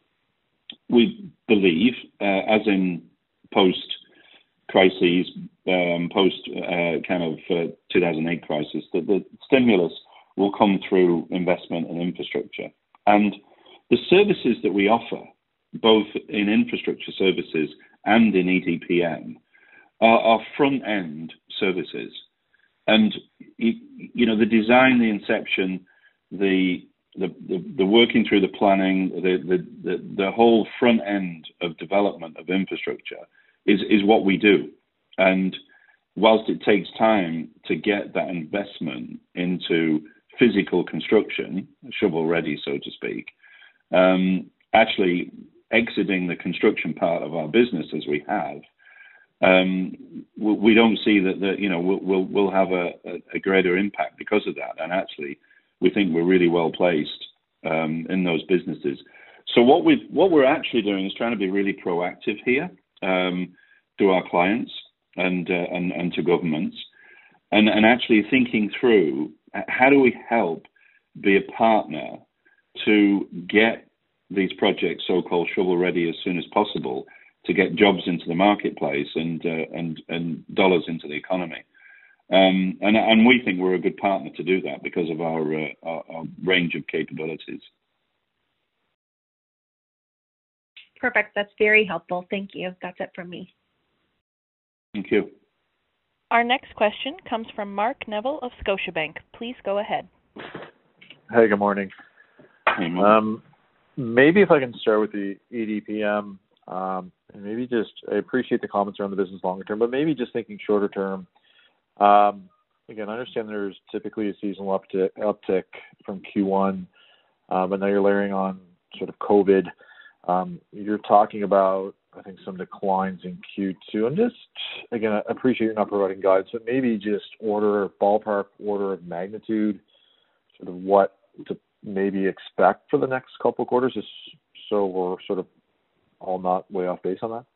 we believe, uh, as in post-crises, um, post uh, kind of uh, two thousand eight crisis, that the stimulus will come through investment in infrastructure. And the services that we offer, both in infrastructure services and in E D P M, are, are front-end services. And, you know, the design, the inception, The, the the the working through the planning, the, the the the whole front end of development of infrastructure is is what we do. And whilst it takes time to get that investment into physical construction, shovel ready, so to speak, um, actually exiting the construction part of our business as we have, um, we, we don't see that the, you know we'll we'll, we'll have a, a greater impact because of that. And actually, we think we're really well placed um, in those businesses. So what we what we're actually doing is trying to be really proactive here um, to our clients and, uh, and and to governments, and and actually thinking through how do we help be a partner to get these projects so-called shovel ready as soon as possible, to get jobs into the marketplace and uh, and and dollars into the economy. Um, and, and we think we're a good partner to do that because of our, uh, our, our range of capabilities. Perfect. That's very helpful. Thank you. That's it from me. Thank you. Our next question comes from Mark Neville of Scotiabank. Please go ahead. Hey, good morning. Hey, Mark. Um, maybe if I can start with the E D P M, um, and maybe just, I appreciate the comments around the business longer term, but maybe just thinking shorter term. Um, again, I understand there's typically a seasonal uptick, uptick from Q one, uh, but now you're layering on sort of COVID. Um, you're talking about, I think, some declines in Q two. And just, again, I appreciate you're not providing guidance, but maybe just order, ballpark order of magnitude, sort of what to maybe expect for the next couple of quarters, just so we're sort of all not way off base on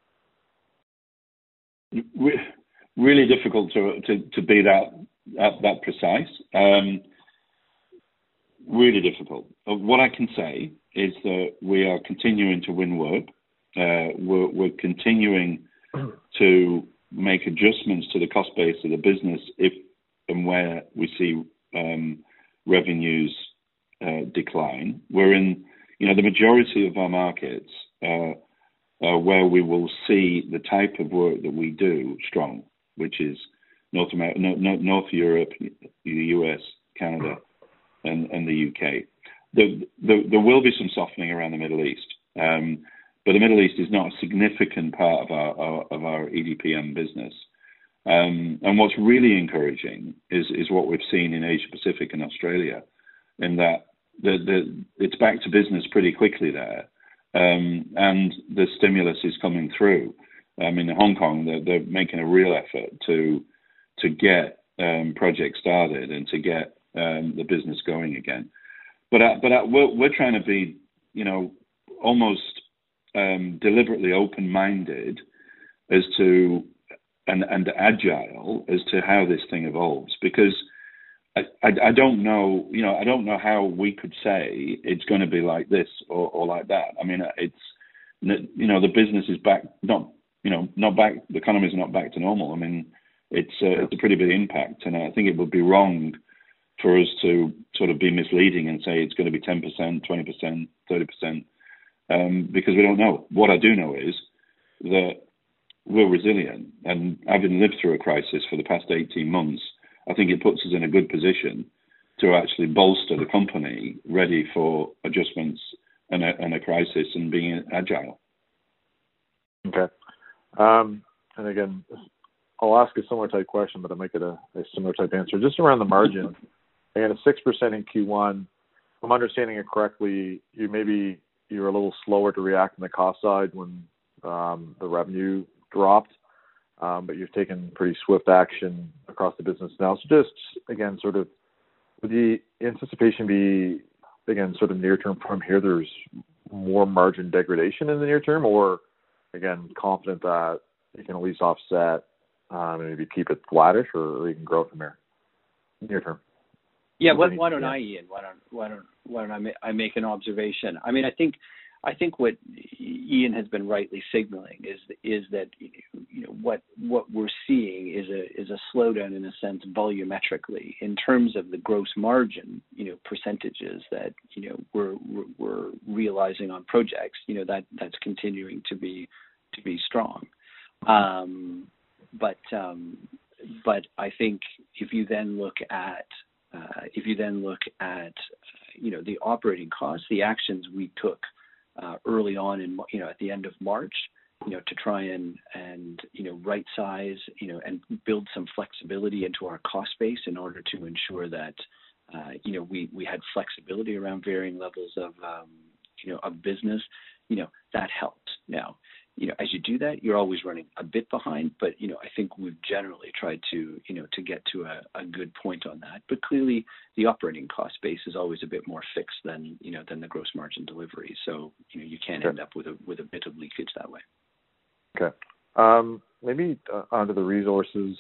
that. We- Really difficult to, to, to be that that, that precise. Um, really difficult. What I can say is that we are continuing to win work. Uh, we're, we're continuing to make adjustments to the cost base of the business if and where we see um, revenues uh, decline. We're in, you know, the majority of our markets uh, uh, where we will see the type of work that we do strong, which is North America, no, no, North Europe, the U S, Canada, and, and the U K. The, the, there will be some softening around the Middle East, um, but the Middle East is not a significant part of our, our of our E D P M business. Um, and what's really encouraging is is what we've seen in Asia Pacific and Australia, in that the, the it's back to business pretty quickly there, um, and the stimulus is coming through. Um, in Hong Kong, they're, they're making a real effort to to get um, projects started and to get um, the business going again. But uh, but uh, we're we're trying to be, you know, almost um, deliberately open-minded as to and, and agile as to how this thing evolves, because I, I, I don't know, you know, I don't know how we could say it's going to be like this or, or like that. I mean, it's, you know, the business is back, not, you know, not back, the economy is not back to normal. I mean, it's, uh, it's a pretty big impact, and I think it would be wrong for us to sort of be misleading and say it's going to be ten percent, twenty percent, thirty percent, um, because we don't know. What I do know is that we're resilient, and having lived through a crisis for the past eighteen months, I think it puts us in a good position to actually bolster the company ready for adjustments and a, and a crisis and being agile. Okay. Um, and again, I'll ask a similar type question, but I might get a, a similar type answer. Just around the margin, again, a six percent in Q one. If I'm understanding it correctly, you maybe you were a little slower to react on the cost side when um, the revenue dropped, um, but you've taken pretty swift action across the business now. So just, again, sort of, would the anticipation be, again, sort of near term from here, there's more margin degradation in the near term, or, again, confident that you can at least offset um, and maybe keep it flattish, or you can grow from there near term? Yeah, why, why don't I, Ian? Why don't why don't why don't I, ma- I make an observation? I mean, I think I think what Ian has been rightly signaling is is that, you know, what what we're seeing is a is a slowdown in a sense volumetrically in terms of the gross margin, you know, percentages that, you know, we're we're, we're realizing on projects. You know, that that's continuing to be to be strong. Um, but um, but I think if you then look at uh, if you then look at you know the operating costs, the actions we took uh, early on in you know at the end of March, you know to try and and you know right size you know and build some flexibility into our cost base in order to ensure that uh, you know we we had flexibility around varying levels of um, you know of business. You know that helped. Now, you know, as you do that, you're always running a bit behind, but, you know, I think we've generally tried to, you know, to get to a, a good point on that. But clearly the operating cost base is always a bit more fixed than, you know, than the gross margin delivery. So, you know, you can okay. end up with a, with a bit of leakage that way. Okay. Um, maybe uh, onto the resources.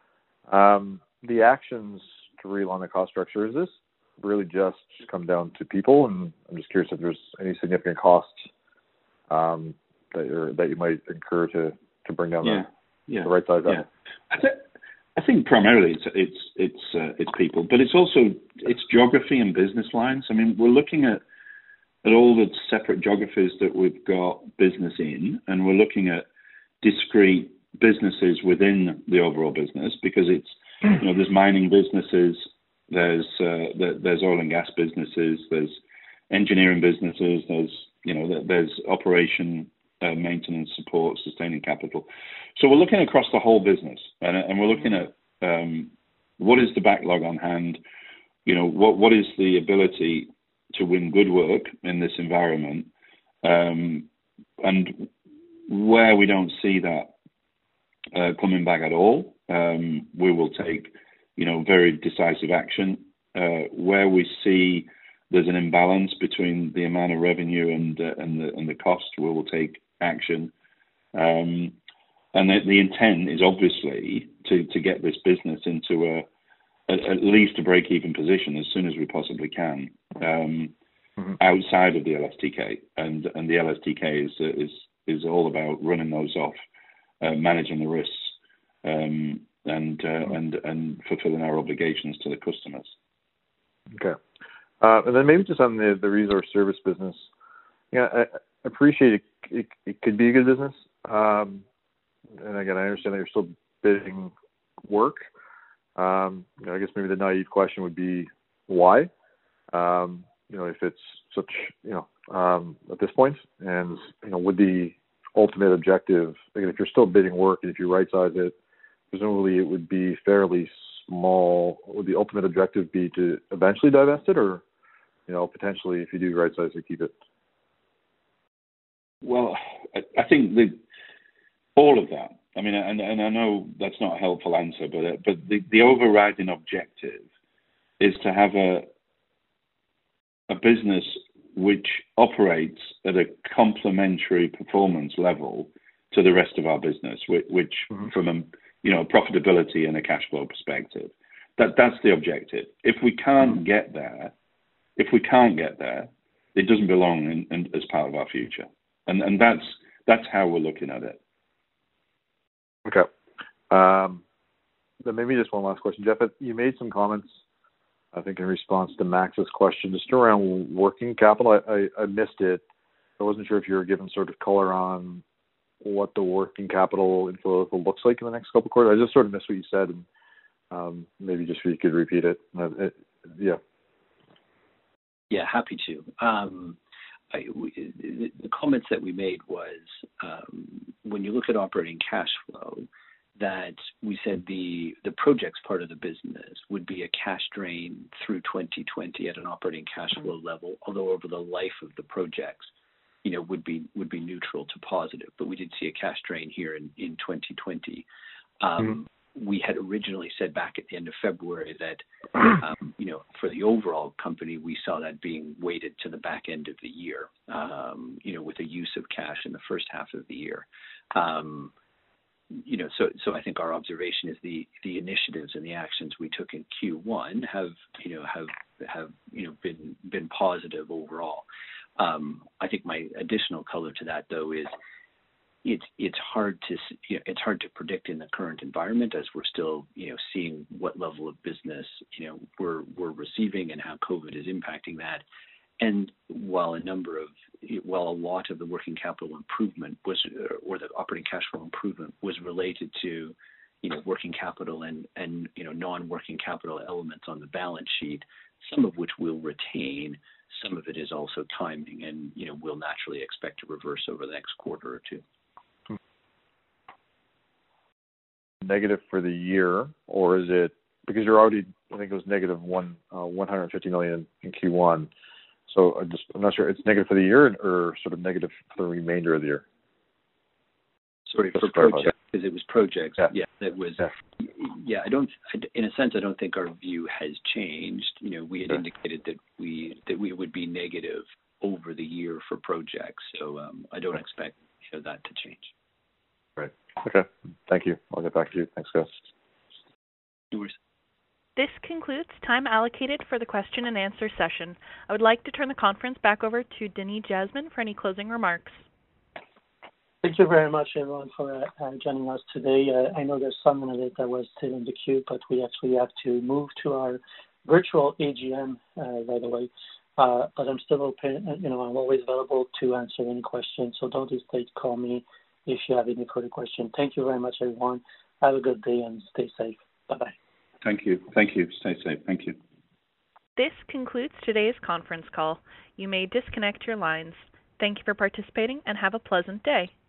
Um, the actions to realign the cost structure, is this really just come down to people? And I'm just curious if there's any significant costs um, that you that you might incur to, to bring down yeah. the, yeah. the right size yeah. I, th- I think primarily it's it's it's uh, it's people, but it's also it's geography and business lines. I mean, we're looking at at all the separate geographies that we've got business in, and we're looking at discrete businesses within the overall business, because it's you know there's mining businesses, there's uh, there, there's oil and gas businesses, there's engineering businesses, there's you know there's operation. Uh, maintenance, support, sustaining capital. So we're looking across the whole business, and, and we're looking at um, what is the backlog on hand. You know, what what is the ability to win good work in this environment, um, and where we don't see that uh, coming back at all, um, we will take you know very decisive action. Uh, where we see there's an imbalance between the amount of revenue and uh, and the and the cost, we will take action. Um, and the, the intent is obviously to, to get this business into a, a at least a break-even position as soon as we possibly can, um, mm-hmm. outside of the L S T K. And and the L S T K is is is all about running those off, uh, managing the risks, um, and uh, mm-hmm. and and fulfilling our obligations to the customers. Okay. Uh, and then maybe just on the, the resource service business, yeah, I, I appreciate it, it. It could be a good business. Um, and again, I understand that you're still bidding work. Um, you know, I guess maybe the naive question would be why? Um, you know, if it's such, you know, um, at this point, and, you know, would the ultimate objective, again, if you're still bidding work and if you right size it, presumably it would be fairly small. Would the ultimate objective be to eventually divest it, or, you know, potentially if you do right size it, keep it? Well, I, I think the all of that. I mean, and, and I know that's not a helpful answer, but uh, but the, the overriding objective is to have a a business which operates at a complementary performance level to the rest of our business, which, which mm-hmm. from a you know profitability and a cash flow perspective, that that's the objective. If we can't mm-hmm. get there, if we can't get there, it doesn't belong in, in, as part of our future, and and that's that's how we're looking at it. Okay. Um, then maybe just one last question, Jeff. You made some comments, I think, in response to Max's question, just around working capital. I, I, I missed it. I wasn't sure if you were given sort of color on what the working capital inflow looks like in the next couple of quarters. I just sort of missed what you said, and um, maybe just if you could repeat it. Uh, it yeah. Yeah, happy to. Um, I, we, the, the comments that we made was um, when you look at operating cash flow, that we said the the projects part of the business would be a cash drain through twenty twenty at an operating cash flow level, although over the life of the projects, you know, would be would be neutral to positive. But we did see a cash drain here in, in twenty twenty. Um, mm-hmm. We had originally said back at the end of February that, um, you know, for the overall company, we saw that being weighted to the back end of the year, um, you know, with a use of cash in the first half of the year. Um, you know, so so I think our observation is the the initiatives and the actions we took in Q one have, you know, have have you know been been positive overall. Um, I think my additional color to that, though, is it's it's hard to you know, it's hard to predict in the current environment, as we're still you know seeing what level of business you know we're we're receiving and how COVID is impacting that. And while a number of while a lot of the working capital improvement was or the operating cash flow improvement was related to you know working capital and and you know non-working capital elements on the balance sheet, some of which we'll retain. Some of it is also timing, and you know we'll naturally expect to reverse over the next quarter or two. Negative for the year, or is it because you're already? I think it was negative one uh, one hundred fifty million in Q one. So I just I'm not sure it's negative for the year or sort of negative for the remainder of the year. Sorry, just for projects, because it was projects. Yeah, yeah that was. Yeah. yeah, I don't. In a sense, I don't think our view has changed. You know, we had okay. indicated that we that we would be negative over the year for projects. So um, I don't okay. expect you know, that to change. Right. Okay. Thank you. I'll get back to you. Thanks, guys. No worries. This concludes time allocated for the question and answer session. I would like to turn the conference back over to Denis Jasmin for any closing remarks. Thank you very much, everyone, for uh, joining us today. Uh, I know there's some of it that was still in the queue, but we actually have to move to our virtual A G M uh, right away. Uh, but I'm still open. You know, I'm always available to answer any questions, so don't hesitate to call me if you have any further questions. Thank you very much, everyone. Have a good day and stay safe. Bye-bye. Thank you. Thank you. Stay safe. Thank you. This concludes today's conference call. You may disconnect your lines. Thank you for participating and have a pleasant day.